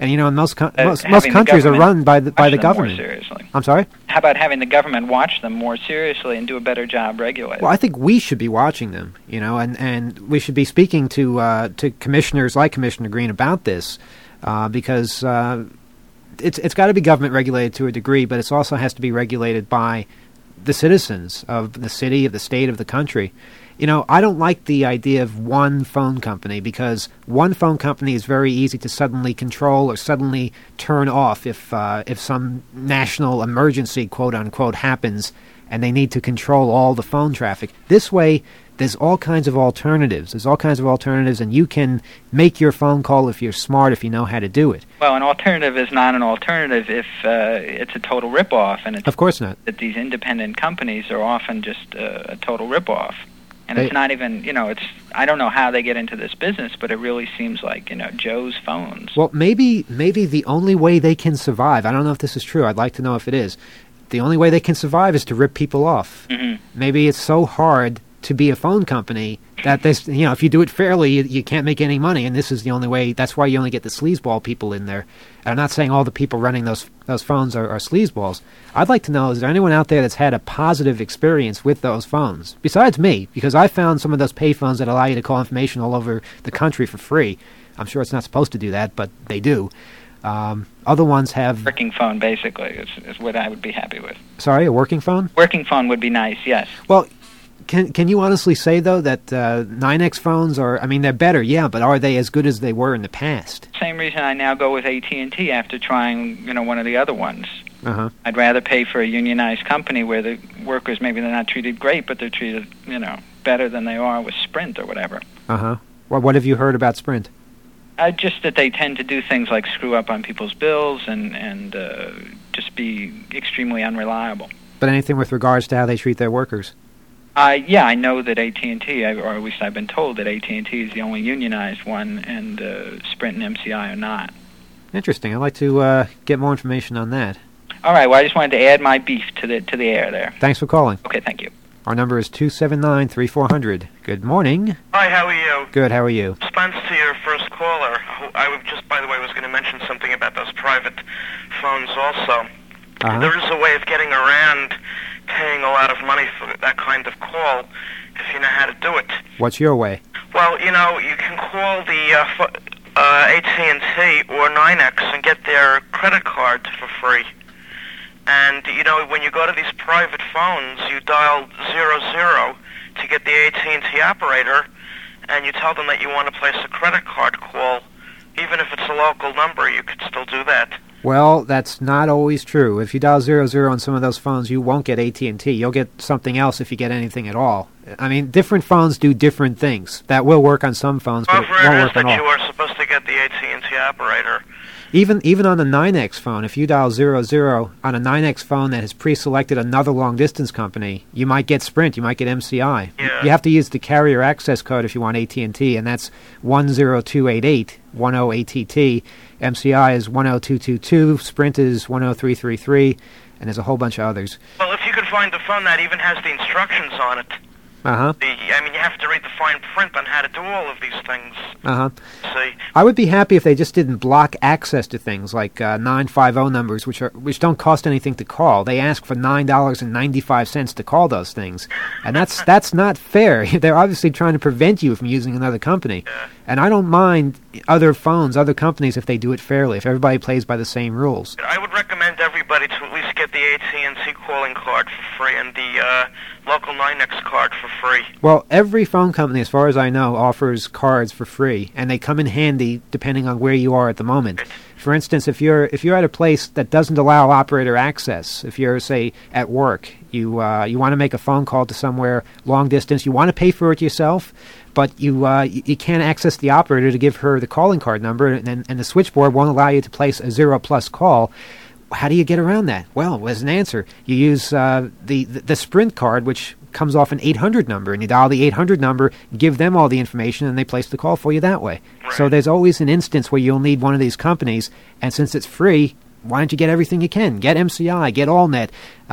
And most having most the countries are run by the watch them government. More seriously. I'm sorry? How about having the government watch them more seriously and do a better job regulating? Well, I think we should be watching them, and we should be speaking to commissioners like Commissioner Green about this, because it's got to be government regulated to a degree, but it also has to be regulated by the citizens of the city, of the state, of the country. I don't like the idea of one phone company, because one phone company is very easy to suddenly control or suddenly turn off if some national emergency, quote unquote, happens and they need to control all the phone traffic. This way, there's all kinds of alternatives. And you can make your phone call if you're smart, if you know how to do it. Well, an alternative is not an alternative if it's a total ripoff, and it's of course not. That these independent companies are often just a total ripoff. And it's not even, I don't know how they get into this business, but it really seems like, Joe's phones. Well, maybe the only way they can survive, I don't know if this is true, I'd like to know if it is, the only way they can survive is to rip people off. Mm-hmm. Maybe it's so hard to be a phone company that this, if you do it fairly, you can't make any money, and this is the only way. That's why you only get the sleazeball people in there. And I'm not saying all the people running those phones are sleazeballs. I'd like to know, is there anyone out there that's had a positive experience with those phones? Besides me, because I found some of those pay phones that allow you to call information all over the country for free. I'm sure it's not supposed to do that, but they do. Other ones have... Working phone, basically, is what I would be happy with. Sorry, a working phone? Working phone would be nice, yes. Well, can you honestly say, though, that 9X phones are... they're better, yeah, but are they as good as they were in the past? Same reason I now go with AT&T after trying, one of the other ones. Uh-huh. I'd rather pay for a unionized company where the workers, maybe they're not treated great, but they're treated, better than they are with Sprint or whatever. Uh-huh. Well, what have you heard about Sprint? Just that they tend to do things like screw up on people's bills and just be extremely unreliable. But anything with regards to how they treat their workers? Yeah, I know that AT&T, or at least I've been told that AT&T is the only unionized one, and Sprint and MCI are not. Interesting. I'd like to get more information on that. All right. Well, I just wanted to add my beef to the air there. Thanks for calling. Okay. Thank you. Our number is 279-3400. Good morning. Hi. How are you? Good. How are you? Response to your first caller. I would just, by the way, was going to mention something about those private phones also. Uh-huh. There is a way of getting around paying a lot of money for that kind of call if you know how to do it. What's your way? Well, you can call the AT&T or 9X and get their credit card for free. And, when you go to these private phones, you dial 00 to get the AT&T operator, and you tell them that you want to place a credit card call. Even if it's a local number, you could still do that. Well, that's not always true. If you dial 00 on some of those phones, you won't get AT&T. You'll get something else if you get anything at all. Different phones do different things. That will work on some phones, but it won't work on all. You are supposed to get the AT&T operator. Even on a 9X phone, if you dial 00 on a 9X phone that has pre-selected another long-distance company, you might get Sprint, you might get MCI. Yeah. You have to use the carrier access code if you want AT&T, and that's 10288, 10ATT. MCI is 10222, Sprint is 10333, and there's a whole bunch of others. Well, if you could find a phone that even has the instructions on it. Uh-huh. You have to read the fine print on how to do all of these things. Uh-huh. See? I would be happy if they just didn't block access to things like 950 numbers, which don't cost anything to call. They ask for $9.95 to call those things, and that's not fair. They're obviously trying to prevent you from using another company. Yeah. And I don't mind other phones, other companies, if they do it fairly, if everybody plays by the same rules. I would recommend everybody to at least get the AT&T calling card for free and the local 9X card for free. Well, every phone company, as far as I know, offers cards for free, and they come in handy depending on where you are at the moment. For instance, if you're at a place that doesn't allow operator access, if you're, say, at work, you want to make a phone call to somewhere long distance, you want to pay for it yourself, but you can't access the operator to give her the calling card number, and the switchboard won't allow you to place a 0+ call. How do you get around that? Well, there's an answer. You use the Sprint card, which comes off an 800 number, and you dial the 800 number, give them all the information, and they place the call for you that way. Right. So there's always an instance where you'll need one of these companies, and since it's free, why don't you get everything you can? Get MCI, get AllNet,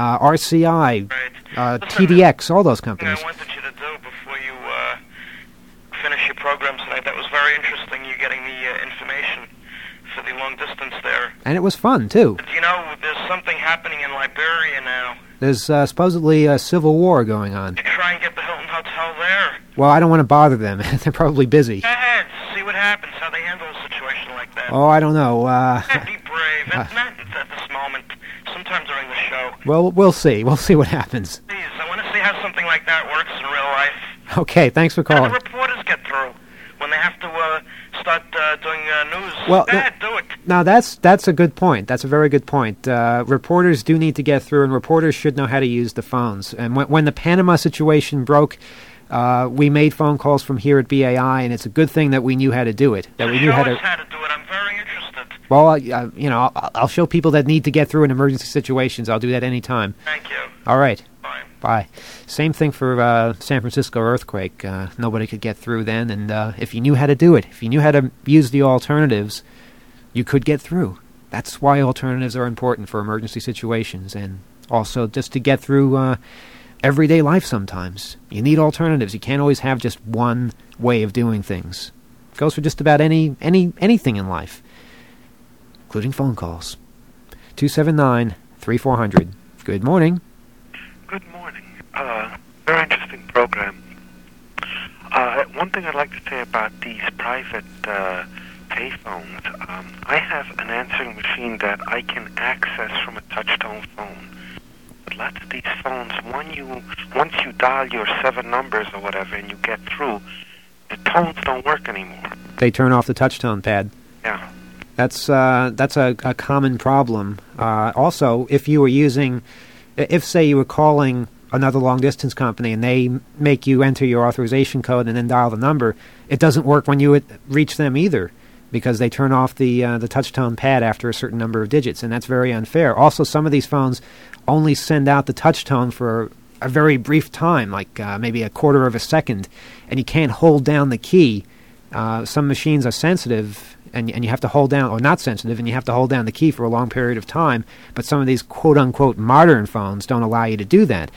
RCI, right. TDX, all those companies. I wanted you to do before you finish your program tonight, that was very interesting, you getting the information for the long distance there. And it was fun, too. But, you know, there's something happening in Liberia now. There's supposedly a civil war going on. You try and get the Hilton Hotel there. Well, I don't want to bother them. They're probably busy. Go ahead, see what happens, how they handle a situation like that. Oh, I don't know. Be brave, and not at this moment, sometime during the show. Well, we'll see. We'll see what happens. Please, I want to see how something like that works in real life. Okay, thanks for How calling. do reporters get through when they have to start doing news? Well, Go ahead, do it. Now, that's a good point. That's a very good point. Reporters do need to get through, and reporters should know how to use the phones. And when the Panama situation broke, we made phone calls from here at BAI, and it's a good thing that we knew how to do it. That we knew how to do it. I'm very interested. Well, you know, I'll show people that need to get through in emergency situations. I'll do that anytime. Thank you. All right. Bye. Bye. Same thing for San Francisco earthquake. Nobody could get through then, and if you knew how to do it, if you knew how to use the alternatives, you could get through. That's why alternatives are important for emergency situations, and also just to get through everyday life sometimes. You need alternatives. You can't always have just one way of doing things. It goes for just about anything in life, including phone calls. 279-3400. Good morning. Good morning. Very interesting program. One thing I'd like to say about these private payphones, I have an answering machine that I can access from a touch-tone phone. But lots of these phones, once you dial your 7 numbers or whatever and you get through, the tones don't work anymore. They turn off the touch-tone pad. Yeah. That's a common problem. Also, if you were using, if say you were calling another long-distance company and they make you enter your authorization code and then dial the number, it doesn't work when you reach them either, because they turn off the touch-tone pad after a certain number of digits, and that's very unfair. Also, some of these phones only send out the touch-tone for a very brief time, like maybe a quarter of a second, and you can't hold down the key. Some machines are sensitive, and you have to hold down, or not sensitive, and you have to hold down the key for a long period of time, but some of these quote-unquote modern phones don't allow you to do that.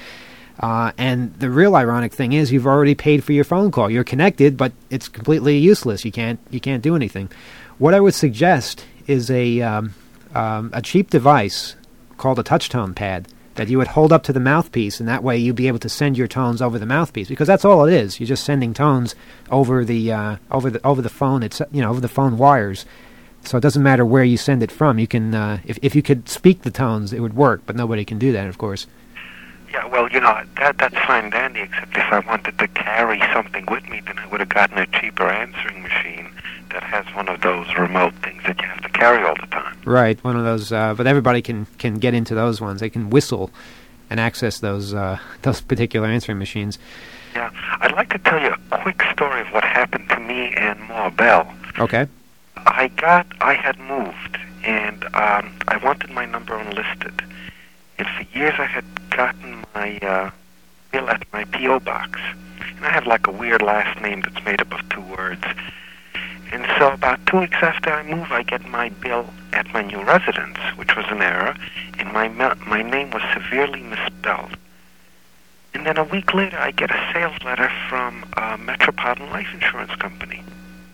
And the real ironic thing is you've already paid for your phone call. You're connected, but it's completely useless. You can't do anything. What I would suggest is a cheap device called a touch-tone pad that you would hold up to the mouthpiece, and that way you'd be able to send your tones over the mouthpiece, because that's all it is. You're just sending tones over the phone. It's over the phone wires. So it doesn't matter where you send it from. You can if you could speak the tones, it would work, but nobody can do that, of course. Yeah, well, that's fine and dandy, except if I wanted to carry something with me, then I would have gotten a cheaper answering machine that has one of those remote things that you have to carry all the time. Right, one of those, but everybody can get into those ones. They can whistle and access those particular answering machines. Yeah, I'd like to tell you a quick story of what happened to me and Ma Bell. Okay. I had moved, and I wanted my number unlisted. And for years I had gotten my bill at my P.O. box. And I have like a weird last name that's made up of 2 words. And so about 2 weeks after I move, I get my bill at my new residence, which was an error, and my name was severely misspelled. And then a week later, I get a sales letter from Metropolitan Life Insurance Company.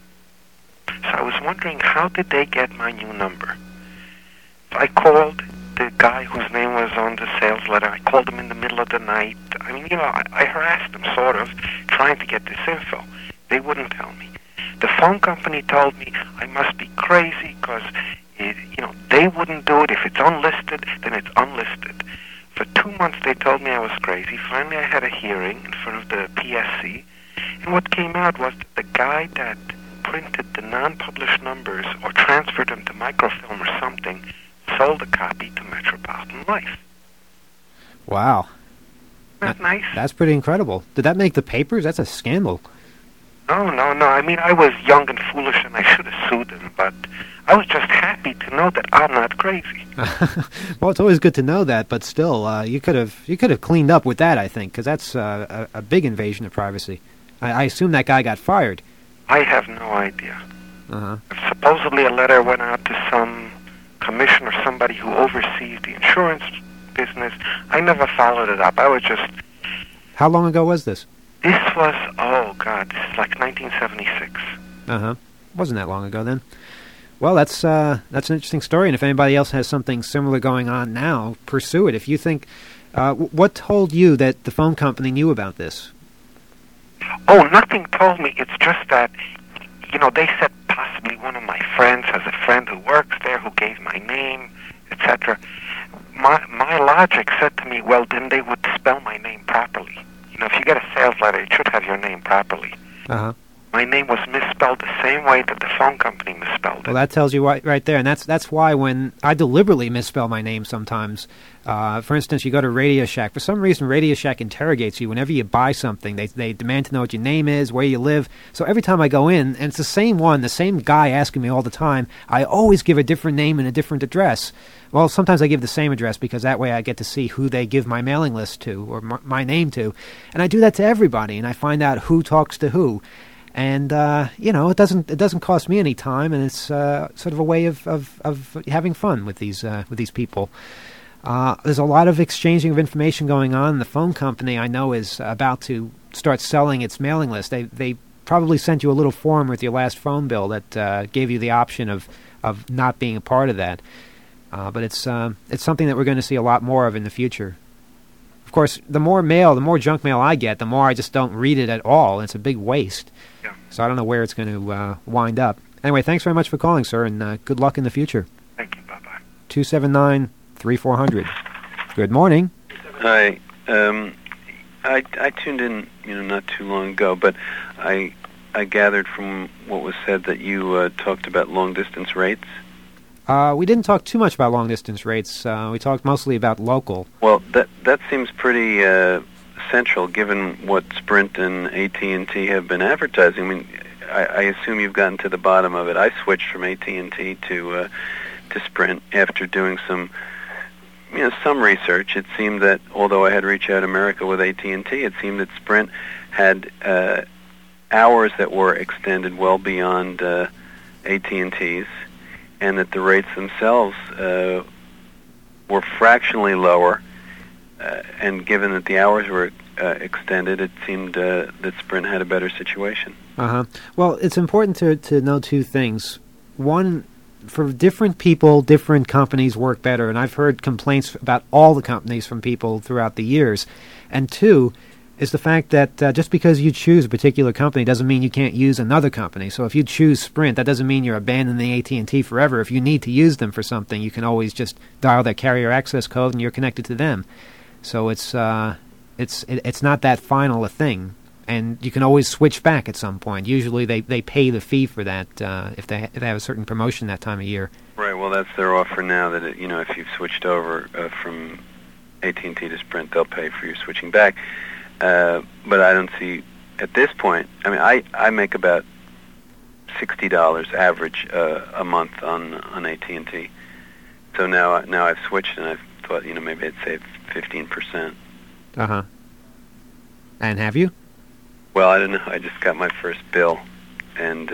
So I was wondering, how did they get my new number? So I called the guy whose name was on the sales letter. I called him in the middle of the night. I mean, I harassed them, sort of, trying to get this info. They wouldn't tell me. The phone company told me I must be crazy because, they wouldn't do it. If it's unlisted, then it's unlisted. For 2 months, they told me I was crazy. Finally, I had a hearing in front of the PSC, and what came out was that the guy that printed the non-published numbers or transferred them to microfilm or something sold a copy to Metropolitan Life. Wow. That's nice. That's pretty incredible. Did that make the papers? That's a scandal. No. I mean, I was young and foolish, and I should have sued them, but I was just happy to know that I'm not crazy. Well, it's always good to know that, but still, you could have cleaned up with that, I think, because that's a big invasion of privacy. I assume that guy got fired. I have no idea. Uh-huh. Supposedly a letter went out to some commissioner or somebody who oversees the insurance business. I never followed it up. I was just... How long ago was this? This was, this is like 1976. Uh-huh. Wasn't that long ago then. Well, that's an interesting story, and if anybody else has something similar going on now, pursue it. If you think, what told you that the phone company knew about this? Oh, nothing told me. It's just that, they said possibly one of my friends has a friend who works there who gave my name, etc. My logic said to me, well, then they would spell my name properly. If you get a sales letter, it should have your name properly. Uh-huh. My name was misspelled the same way that the phone company misspelled it. Well, that tells you right there, and that's why when I deliberately misspell my name sometimes, for instance, you go to Radio Shack. For some reason, Radio Shack interrogates you whenever you buy something. They demand to know what your name is, where you live. So every time I go in, and it's the same guy asking me all the time, I always give a different name and a different address. Well, sometimes I give the same address because that way I get to see who they give my mailing list to or my name to. And I do that to everybody, and I find out who talks to who. And, it doesn't cost me any time, and it's sort of a way of having fun with these people. There's a lot of exchanging of information going on. The phone company, I know, is about to start selling its mailing list. They probably sent you a little form with your last phone bill that gave you the option of not being a part of that. But it's something that we're going to see a lot more of in the future. Of course, the more junk mail I get, the more I just don't read it at all. It's a big waste. Yeah. So I don't know where it's going to wind up. Anyway, thanks very much for calling, sir, and good luck in the future. Thank you. Bye-bye. 279-3400. Good morning. Hi. I tuned in, not too long ago, but I gathered from what was said that you talked about long-distance rates. We didn't talk too much about long-distance rates. We talked mostly about local. Well, that seems pretty central, given what Sprint and AT&T have been advertising. I mean, I assume you've gotten to the bottom of it. I switched from AT&T to Sprint after doing some research. It seemed that although I had Reach Out America with AT&T, it seemed that Sprint had hours that were extended well beyond AT&T's. And that the rates themselves were fractionally lower, and given that the hours were extended, it seemed that Sprint had a better situation. Uh-huh. Well, it's important to know two things. One, for different people, different companies work better, and I've heard complaints about all the companies from people throughout the years. And two, is the fact that just because you choose a particular company doesn't mean you can't use another company. So if you choose Sprint, that doesn't mean you're abandoning AT&T forever. If you need to use them for something, you can always just dial their carrier access code and you're connected to them. So it's not that final a thing. And you can always switch back at some point. Usually they pay the fee for that if they have a certain promotion that time of year. Right, well, that's their offer now, that if you've switched over from AT&T to Sprint, they'll pay for your switching back. But I don't see, at this point, I mean, I make about $60 average a month on AT&T. So now I've switched, and I've thought, maybe I'd save 15%. Uh-huh. And have you? Well, I don't know. I just got my first bill, and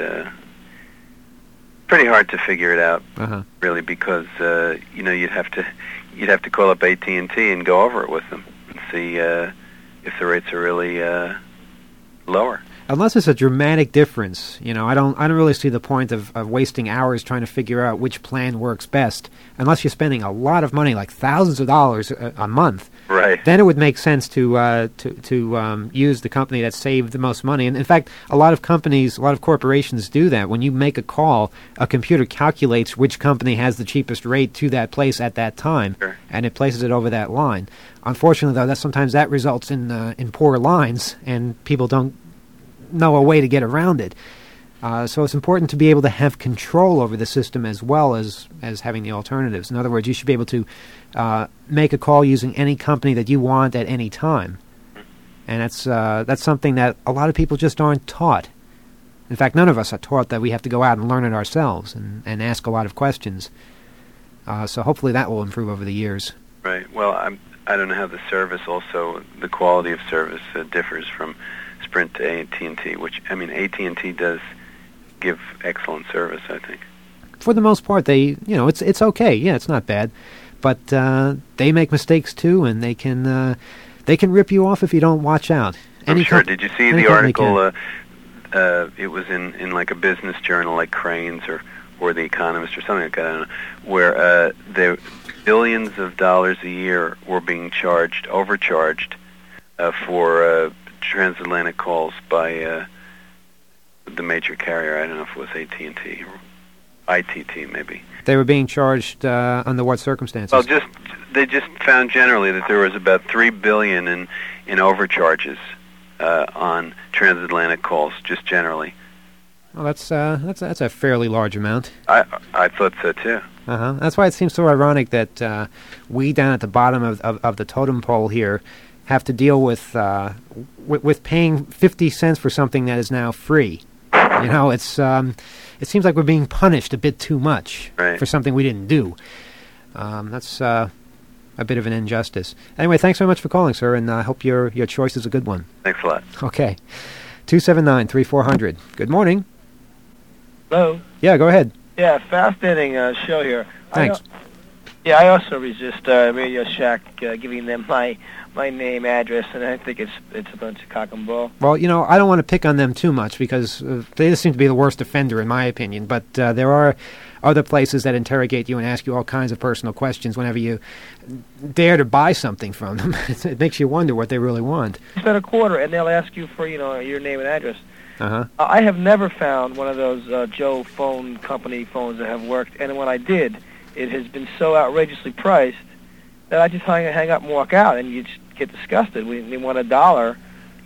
pretty hard to figure it out, really, because you'd have to call up AT&T and go over it with them and see if the rates are really lower. Unless it's a dramatic difference, I don't really see the point of wasting hours trying to figure out which plan works best. Unless you're spending a lot of money, like thousands of dollars a month. Right. Then it would make sense to use the company that saved the most money. And in fact, a lot of corporations do that. When you make a call, a computer calculates which company has the cheapest rate to that place at that time, sure, and it places it over that line. Unfortunately, though, sometimes that results in poor lines, and people don't know a way to get around it. So it's important to be able to have control over the system as well as having the alternatives. In other words, you should be able to make a call using any company that you want at any time. And that's something that a lot of people just aren't taught. In fact, none of us are taught that we have to go out and learn it ourselves and ask a lot of questions. So hopefully that will improve over the years. Right. Well, I don't know how the service also, the quality of service differs from Sprint to AT&T, which, I mean, AT&T does give excellent service, I think. For the most part, it's okay. Yeah, it's not bad. But they make mistakes too, and they can rip you off if you don't watch out. Sure. Did you see the article? It was in like a business journal like Cranes or or The Economist or something like that, I don't know, where there billions of dollars a year were being overcharged for transatlantic calls by the major carrier. I don't know if it was AT&T or ITT maybe. They were being charged under what circumstances? Well, they just found generally that there was about $3 billion in overcharges on transatlantic calls, just generally. Well, that's a fairly large amount. I thought so too. That's why it seems so ironic that we down at the bottom of the totem pole here have to deal with paying 50 cents for something that is now free. You know, it seems like we're being punished a bit too much for something we didn't do. That's a bit of an injustice. Anyway, thanks so much for calling, sir, and I hope your choice is a good one. Thanks a lot. Okay. 279-3400. Good morning. Hello? Yeah, go ahead. Yeah, fascinating show here. Thanks. I also resist Radio Shack giving them my name, address, and I think it's a bunch of cock and bull. Well, you know, I don't want to pick on them too much because they just seem to be the worst offender in my opinion, but there are other places that interrogate you and ask you all kinds of personal questions whenever you dare to buy something from them. It makes you wonder what they really want. You spend a quarter, and they'll ask you for, your name and address. Uh-huh. I have never found one of those Joe phone company phones that have worked, and when I did, it has been so outrageously priced that I just hang up and walk out, and you just get disgusted. We want $1,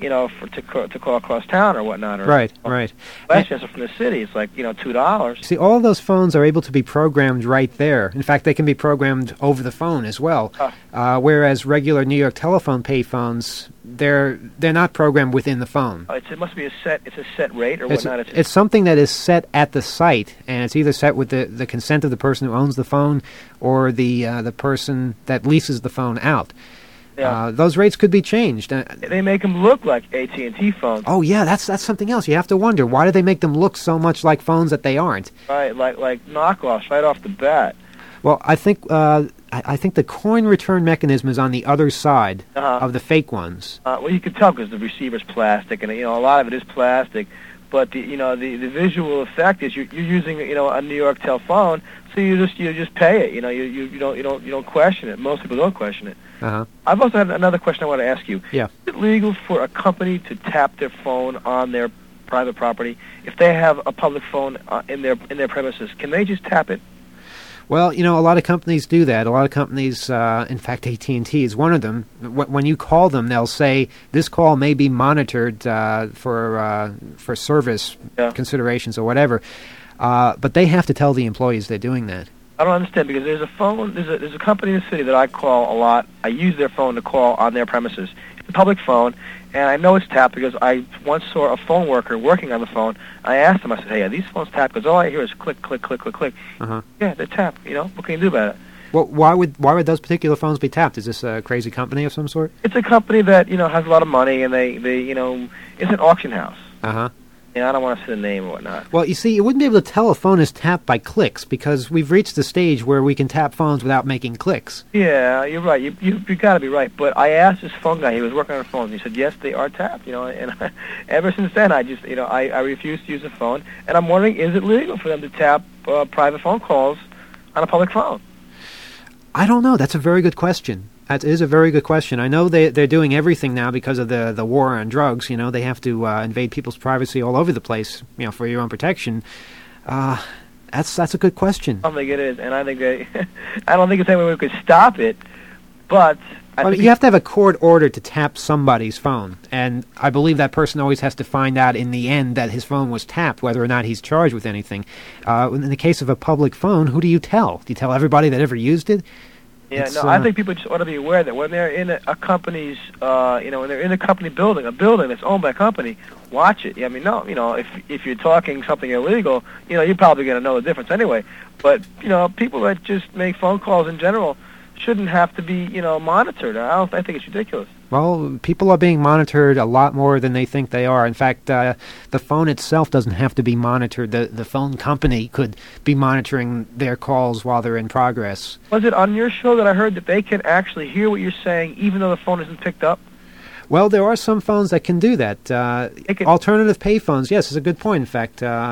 to call across town or whatnot. Or right. Westchester from the city, it's like, $2. See, all of those phones are able to be programmed right there. In fact, they can be programmed over the phone as well. Whereas regular New York telephone pay phones, they're not programmed within the phone. It must be a set rate or whatnot. It's something that is set at the site, and it's either set with the consent of the person who owns the phone or the person that leases the phone out. Yeah. Those rates could be changed. They make them look like AT&T phones. Oh yeah, that's something else. You have to wonder, why do they make them look so much like phones that they aren't? Right, like knockoffs right off the bat. Well, I think the coin return mechanism is on the other side of the fake ones. Well, you can tell because the receiver's plastic, and a lot of it is plastic. But the visual effect is you're using a New York telephone, so you just pay it. You don't question it. Most people don't question it. I've also had another question I want to ask you. Yeah. Is it legal for a company to tap their phone on their private property if they have a public phone in their premises? Can they just tap it? Well, a lot of companies do that. A lot of companies, in fact, AT&T is one of them. When you call them, they'll say, this call may be monitored for service considerations or whatever. But they have to tell the employees they're doing that. I don't understand, because there's a company in the city that I call a lot. I use their phone to call on their premises. It's a public phone, and I know it's tapped because I once saw a phone worker working on the phone. I asked him, I said, hey, are these phones tapped? Because all I hear is click, click, click, click, click. Yeah, they're tapped. What can you do about it? Well, why would those particular phones be tapped? Is this a crazy company of some sort? It's a company that has a lot of money, and they it's an auction house. I don't want to say the name or whatnot. Well, you see, you wouldn't be able to tell a phone is tapped by clicks because we've reached the stage where we can tap phones without making clicks. Yeah, you're right. You got to be right. But I asked this phone guy. He was working on a phone. And he said, yes, they are tapped. And ever since then, I just I refuse to use a phone. And I'm wondering, is it legal for them to tap private phone calls on a public phone? I don't know. That's a very good question. That is a very good question. I know they're doing everything now because of the war on drugs. They have to invade people's privacy all over the place, for your own protection. That's a good question. I don't think it is, and I think I don't think it's any way we could stop it. But you have to have a court order to tap somebody's phone, and I believe that person always has to find out in the end that his phone was tapped, whether or not he's charged with anything. In the case of a public phone, who do you tell? Do you tell everybody that ever used it? Yeah, I think people just ought to be aware that when they're in a company's, when they're in a company building, a building that's owned by a company, watch it. I mean, if you're talking something illegal, you're probably going to know the difference anyway. But, people that just make phone calls in general shouldn't have to be, monitored. I think it's ridiculous. Well, people are being monitored a lot more than they think they are. In fact, the phone itself doesn't have to be monitored. The phone company could be monitoring their calls while they're in progress. Was it on your show that I heard that they can actually hear what you're saying even though the phone isn't picked up? Well, there are some phones that can do that. Alternative pay phones, yes, is a good point. In fact,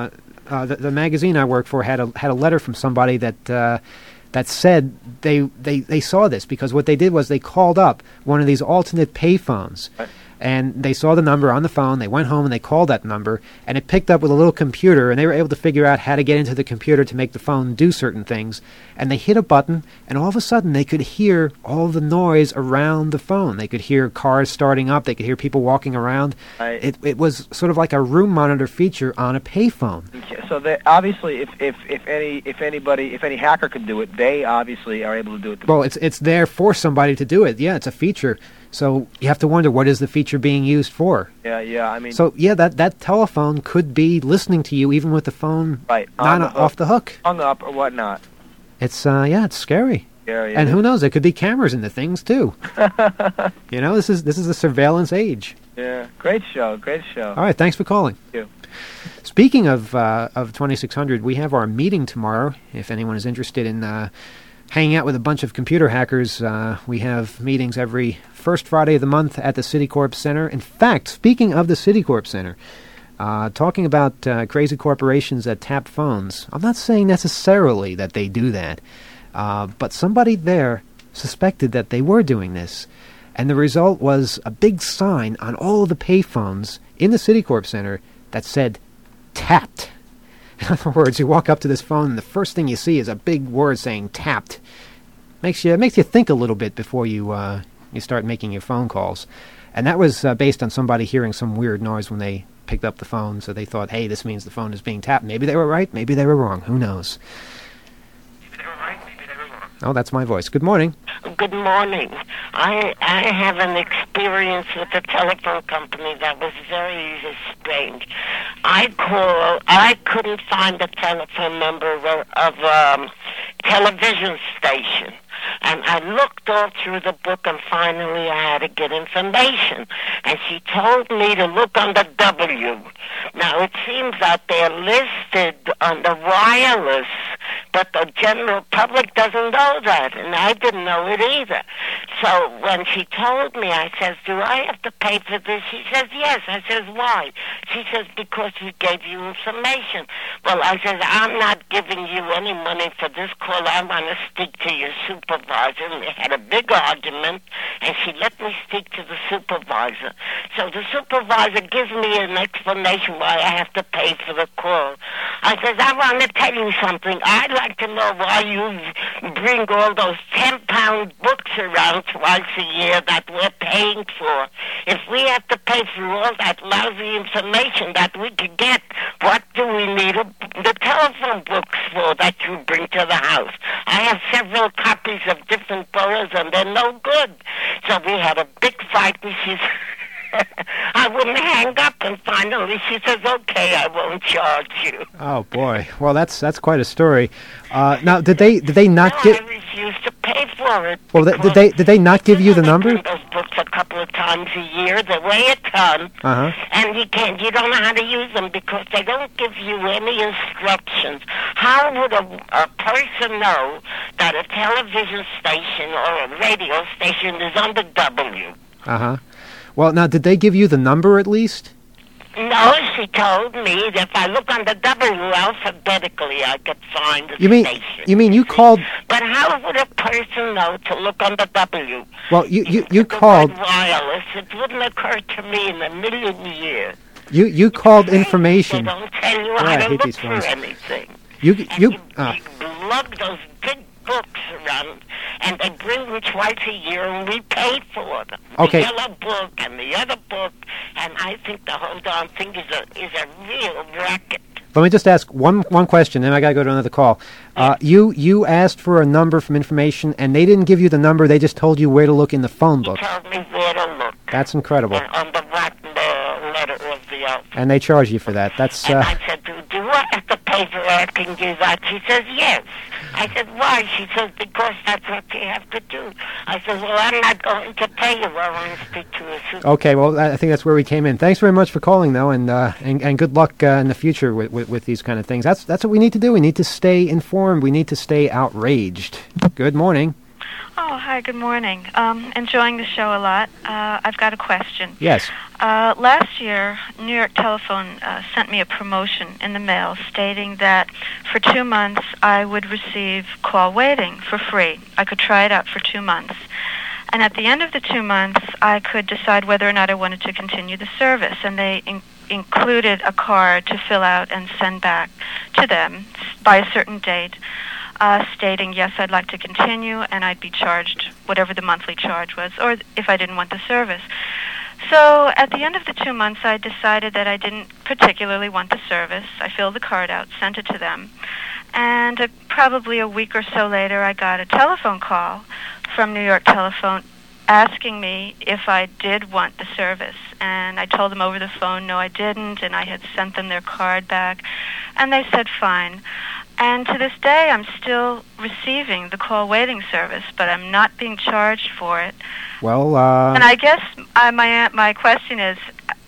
the magazine I work for had a letter from somebody that said they saw this, because what they did was they called up one of these alternate payphones. Right. And they saw the number on the phone. They went home and they called that number, and it picked up with a little computer, and they were able to figure out how to get into the computer to make the phone do certain things. And they hit a button, and all of a sudden they could hear all the noise around the phone. They could hear cars starting up. They could hear people walking around. Right. It was sort of like a room monitor feature on a payphone. So they obviously, if any hacker could do it, they obviously are able to do it. Well, it's there for somebody to do it. Yeah, it's a feature. So you have to wonder, what is the feature being used for? Yeah. I mean. So yeah, that telephone could be listening to you even with the phone off the hook, hung up or whatnot. It's it's scary. Yeah. And who knows? There could be cameras in the things too. This is a surveillance age. Yeah. Great show. All right. Thanks for calling. Thank you. Speaking of 2600, we have our meeting tomorrow. If anyone is interested in hanging out with a bunch of computer hackers, we have meetings every first Friday of the month at the Citicorp Center. In fact, speaking of the Citicorp Center, talking about crazy corporations that tap phones, I'm not saying necessarily that they do that, but somebody there suspected that they were doing this. And the result was a big sign on all of the payphones in the Citicorp Center that said, tapped. In other words, you walk up to this phone and the first thing you see is a big word saying tapped. Makes you think a little bit before you start making your phone calls. And that was based on somebody hearing some weird noise when they picked up the phone, so they thought, hey, this means the phone is being tapped. Maybe they were right, maybe they were wrong. Who knows? Oh, that's my voice. Good morning. Good morning. I have an experience with the telephone company that was very strange. I couldn't find the telephone number of television station. And I looked all through the book, and finally I had to get information. And she told me to look on the W. Now, it seems that they're listed on the wireless, but the general public doesn't know that, and I didn't know it either. So when she told me, I says, do I have to pay for this? She says, yes. I says, why? She says, because we gave you information. Well, I says, I'm not giving you any money for this call. I want to speak to your supervisor. And we had a big argument, and she let me speak to the supervisor. So the supervisor gives me an explanation why I have to pay for the call. I says, I want to tell you something. I'd like to know why you bring all those 10-pound books around twice a year that we're paying for. If we have to pay for all that lousy information that we could get, what do we need the telephone books for that you bring to the house? I have several copies of different boroughs, and they're no good. So we had a big fight, and she's... I wouldn't hang up, and finally she says, okay, I won't charge you. Oh, boy. Well, that's quite a story. Now, did they not give... I refused to pay for it. Well, did they not give you the number? Those books a couple of times a year. They weigh a ton, and you don't know how to use them because they don't give you any instructions. How would a person know that a television station or a radio station is on the W? Well, now, did they give you the number at least? No, she told me that if I look on the W alphabetically, I could find the station. You mean you called... But how would a person know to look on the W? Well, you called... wireless. It wouldn't occur to me in a million years. You called information. They don't tell you how to look for anything. You lug those big books around, and they bring them twice a year, and we pay for them. Okay. The yellow book and the other book, and I think the whole darn thing is a real racket. Let me just ask one question, then I got to go to another call. You asked for a number from information, and they didn't give you the number. They just told you where to look in the phone book. They told me where to look. That's incredible. On the letter of the alphabet. And they charge you for that. That's. And I said, do I have to pay for asking you that? She says, yes. I said, why? She says, because that's what you have to do. I said, well, I'm not going to pay you. I want to speak to a supervisor. Okay, well, I think that's where we came in. Thanks very much for calling, though, and good luck in the future with these kind of things. That's what we need to do. We need to stay informed. We need to stay outraged. Good morning. Oh, Oh, hi, good morning. Enjoying the show a lot. I've got a question. Yes. Last year, New York Telephone sent me a promotion in the mail stating that for 2 months I would receive call waiting for free. I could try it out for 2 months. And at the end of the 2 months, I could decide whether or not I wanted to continue the service. And they included a card to fill out and send back to them by a certain date, stating, yes, I'd like to continue, and I'd be charged whatever the monthly charge was, or if I didn't want the service. So at the end of the 2 months, I decided that I didn't particularly want the service. I filled the card out, sent it to them, and probably a week or so later, I got a telephone call from New York Telephone asking me if I did want the service. And I told them over the phone, no, I didn't, and I had sent them their card back, and they said fine. And to this day, I'm still receiving the call waiting service, but I'm not being charged for it. Well, and I guess my question is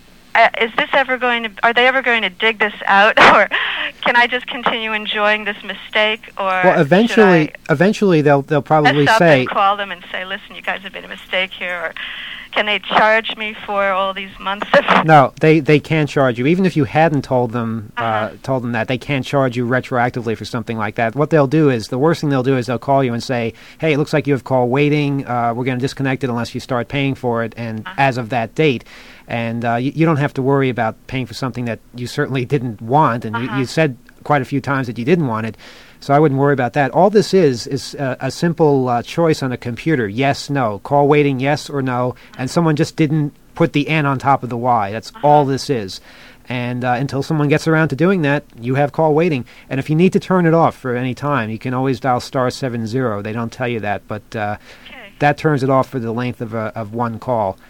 this ever going to? Are they ever going to dig this out, or can I just continue enjoying this mistake? Or well, eventually they'll probably say, and call them and say, listen, you guys have made a mistake here, or can they charge me for all these months? No, they can't charge you. Even if you hadn't told them that, they can't charge you retroactively for something like that. What they'll do is, the worst thing they'll do is they'll call you and say, hey, it looks like you have call waiting. We're going to disconnect it unless you start paying for it, and as of that date. And you don't have to worry about paying for something that you certainly didn't want, and you said quite a few times that you didn't want it. So I wouldn't worry about that. All this is a simple choice on a computer. Yes, no. Call waiting, yes or no. And someone just didn't put the N on top of the Y. That's all this is. And until someone gets around to doing that, you have call waiting. And if you need to turn it off for any time, you can always dial *70. They don't tell you that, but that turns it off for the length of one call.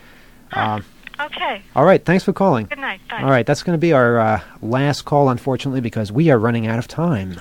Okay. All right. Thanks for calling. Good night. Bye. All right. That's going to be our last call, unfortunately, because we are running out of time.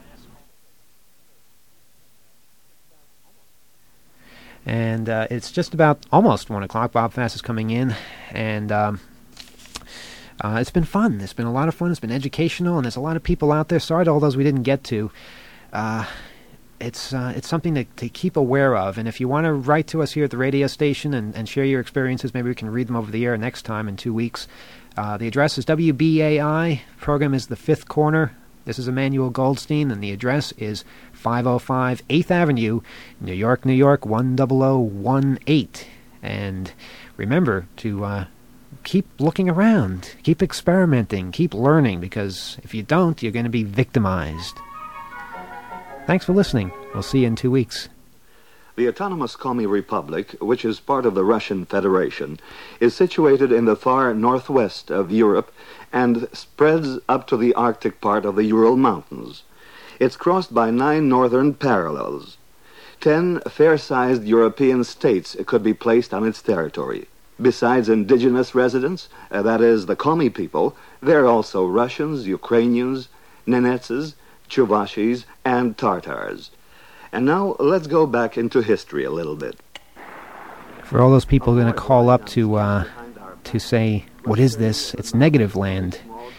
And it's just about almost 1 o'clock. Bob Fass is coming in, and it's been fun. It's been a lot of fun. It's been educational, and there's a lot of people out there. Sorry to all those we didn't get to. It's something to keep aware of. And if you want to write to us here at the radio station and share your experiences, maybe we can read them over the air next time in 2 weeks. The address is WBAI. Program is The Fifth Corner. This is Emmanuel Goldstein, and the address is 505 8th Avenue, New York, New York, 10018. And remember to keep looking around, keep experimenting, keep learning, because if you don't, you're going to be victimized. Thanks for listening. We'll see you in 2 weeks. The autonomous Komi Republic, which is part of the Russian Federation, is situated in the far northwest of Europe and spreads up to the Arctic part of the Ural Mountains. It's crossed by 9 northern parallels. 10 fair-sized European states could be placed on its territory. Besides indigenous residents, that is, the Komi people, there are also Russians, Ukrainians, Nenetses, Chuvashis, and Tartars. And now let's go back into history a little bit. For all those people going to call up to say, what is this? It's Negative Land.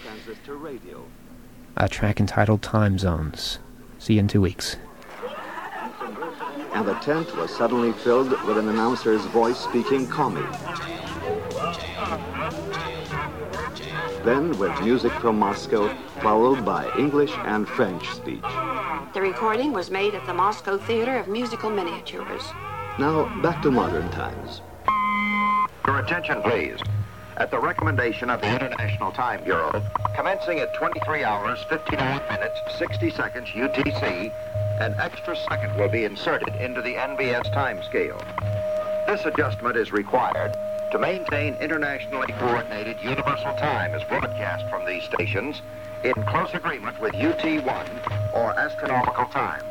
A track entitled Time Zones. See you in 2 weeks. And the tent was suddenly filled with an announcer's voice speaking Komi. Then with music from Moscow, followed by English and French speech. The recording was made at the Moscow Theater of Musical Miniatures. Now, back to modern times. Your attention, please. At the recommendation of the International Time Bureau, commencing at 23 hours, 59 minutes, 60 seconds UTC, an extra second will be inserted into the NBS time scale. This adjustment is required to maintain internationally coordinated universal time as broadcast from these stations in close agreement with UT1 or astronomical time.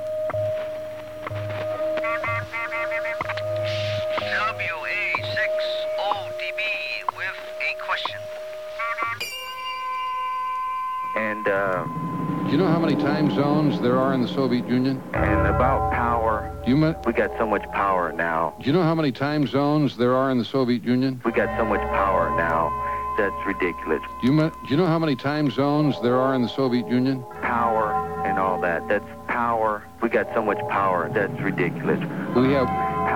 WA6ODB with a question. And, Do you know how many time zones there are in the Soviet Union? And about power. We got so much power now. Do you know how many time zones there are in the Soviet Union? We got so much power now. That's ridiculous. Do you know how many time zones there are in the Soviet Union? Power and all that. That's power. We got so much power. That's ridiculous. We have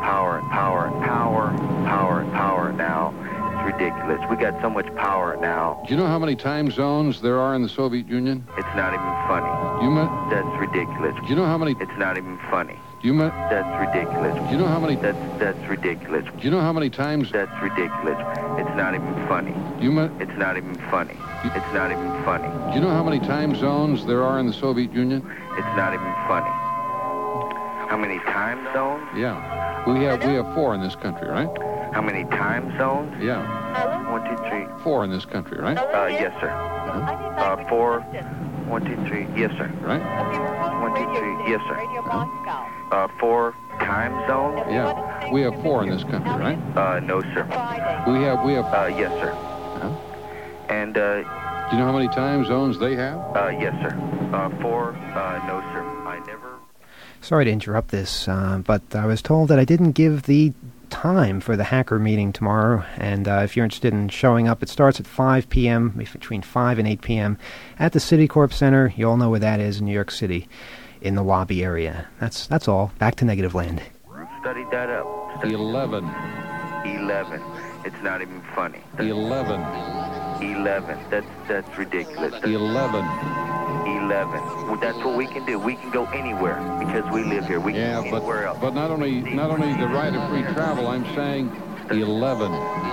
power and power and power, power and power now. It's ridiculous. We got so much power now. Do you know how many time zones there are in the Soviet Union? It's not even funny. That's ridiculous. Do you know how many? It's not even funny. That's ridiculous. Do you know how many? That's ridiculous. Do you know how many times? That's ridiculous. It's not even funny. It's not even funny. It's not even funny. Do you know how many time zones there are in the Soviet Union? It's not even funny. How many time zones? Yeah. We have 4 in this country, right? How many time zones? Yeah. 1, 2, 3. 4 in this country, right? Yes, sir. 4. 1, 2, 3. Yes, sir. Right? 1, 2, 3. Yes, sir. 4 time zones? Yeah. We have 4 in this country, right? No, sir. We have. Yes, sir. And do you know how many time zones they have? Yes, sir. 4. No, sir. I never. Sorry to interrupt this, but I was told that I didn't give the time for the hacker meeting tomorrow, and if you're interested in showing up, it starts at 5 p.m., between 5 and 8 p.m. at the Citicorp Center. You all know where that is in New York City, in the lobby area. That's all. Back to Negative Land. Studied that up. 11. It's not even funny. 11. That's ridiculous. 11. Well, that's what we can do. We can go anywhere because we live here. We can go anywhere else. But not only the right of free travel. I'm saying 11.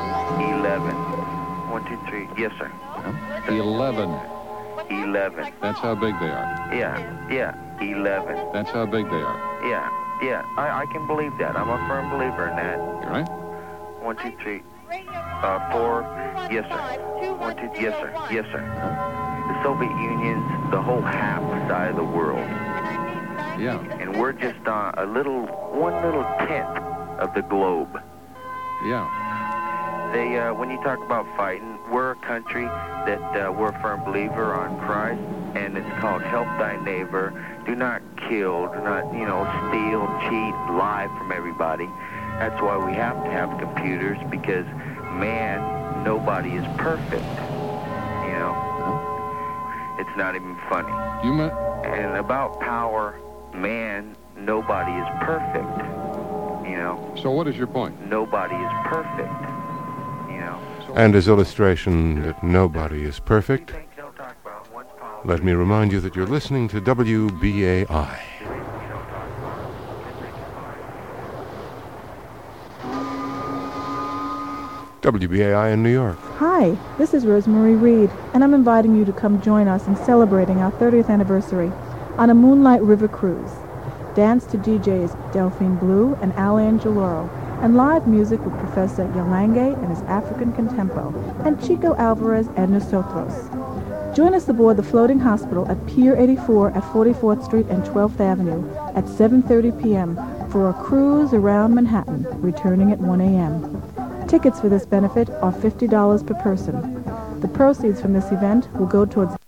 1, 2, 3. Yes, sir. 11. That's how big they are. Yeah. 11. That's how big they are. Yeah. I can believe that. I'm a firm believer in that. You're right. 1, 2, 3. 4. Yes, sir. 1, 2. Yes, sir. Yes, sir. The Soviet Union's the whole half side of the world. Yeah. And we're just one little tenth of the globe. Yeah. They, when you talk about fighting, we're a country that we're a firm believer on Christ, and it's called help thy neighbor. Do not kill, do not, steal, cheat, lie from everybody. That's why we have to have computers, because man, nobody is perfect. It's not even funny. And about power, man, nobody is perfect. So what is your point? Nobody is perfect. And as illustration that nobody is perfect, let me remind you that you're listening to WBAI. WBAI in New York. Hi, this is Rosemary Reed, and I'm inviting you to come join us in celebrating our 30th anniversary on a Moonlight River cruise. Dance to DJs Delphine Blue and Al Angeloro, and live music with Professor Yalange and his African Contempo, and Chico Alvarez and Nosotros. Join us aboard the Floating Hospital at Pier 84 at 44th Street and 12th Avenue at 7:30 p.m. for a cruise around Manhattan, returning at 1 a.m. Tickets for this benefit are $50 per person. The proceeds from this event will go towards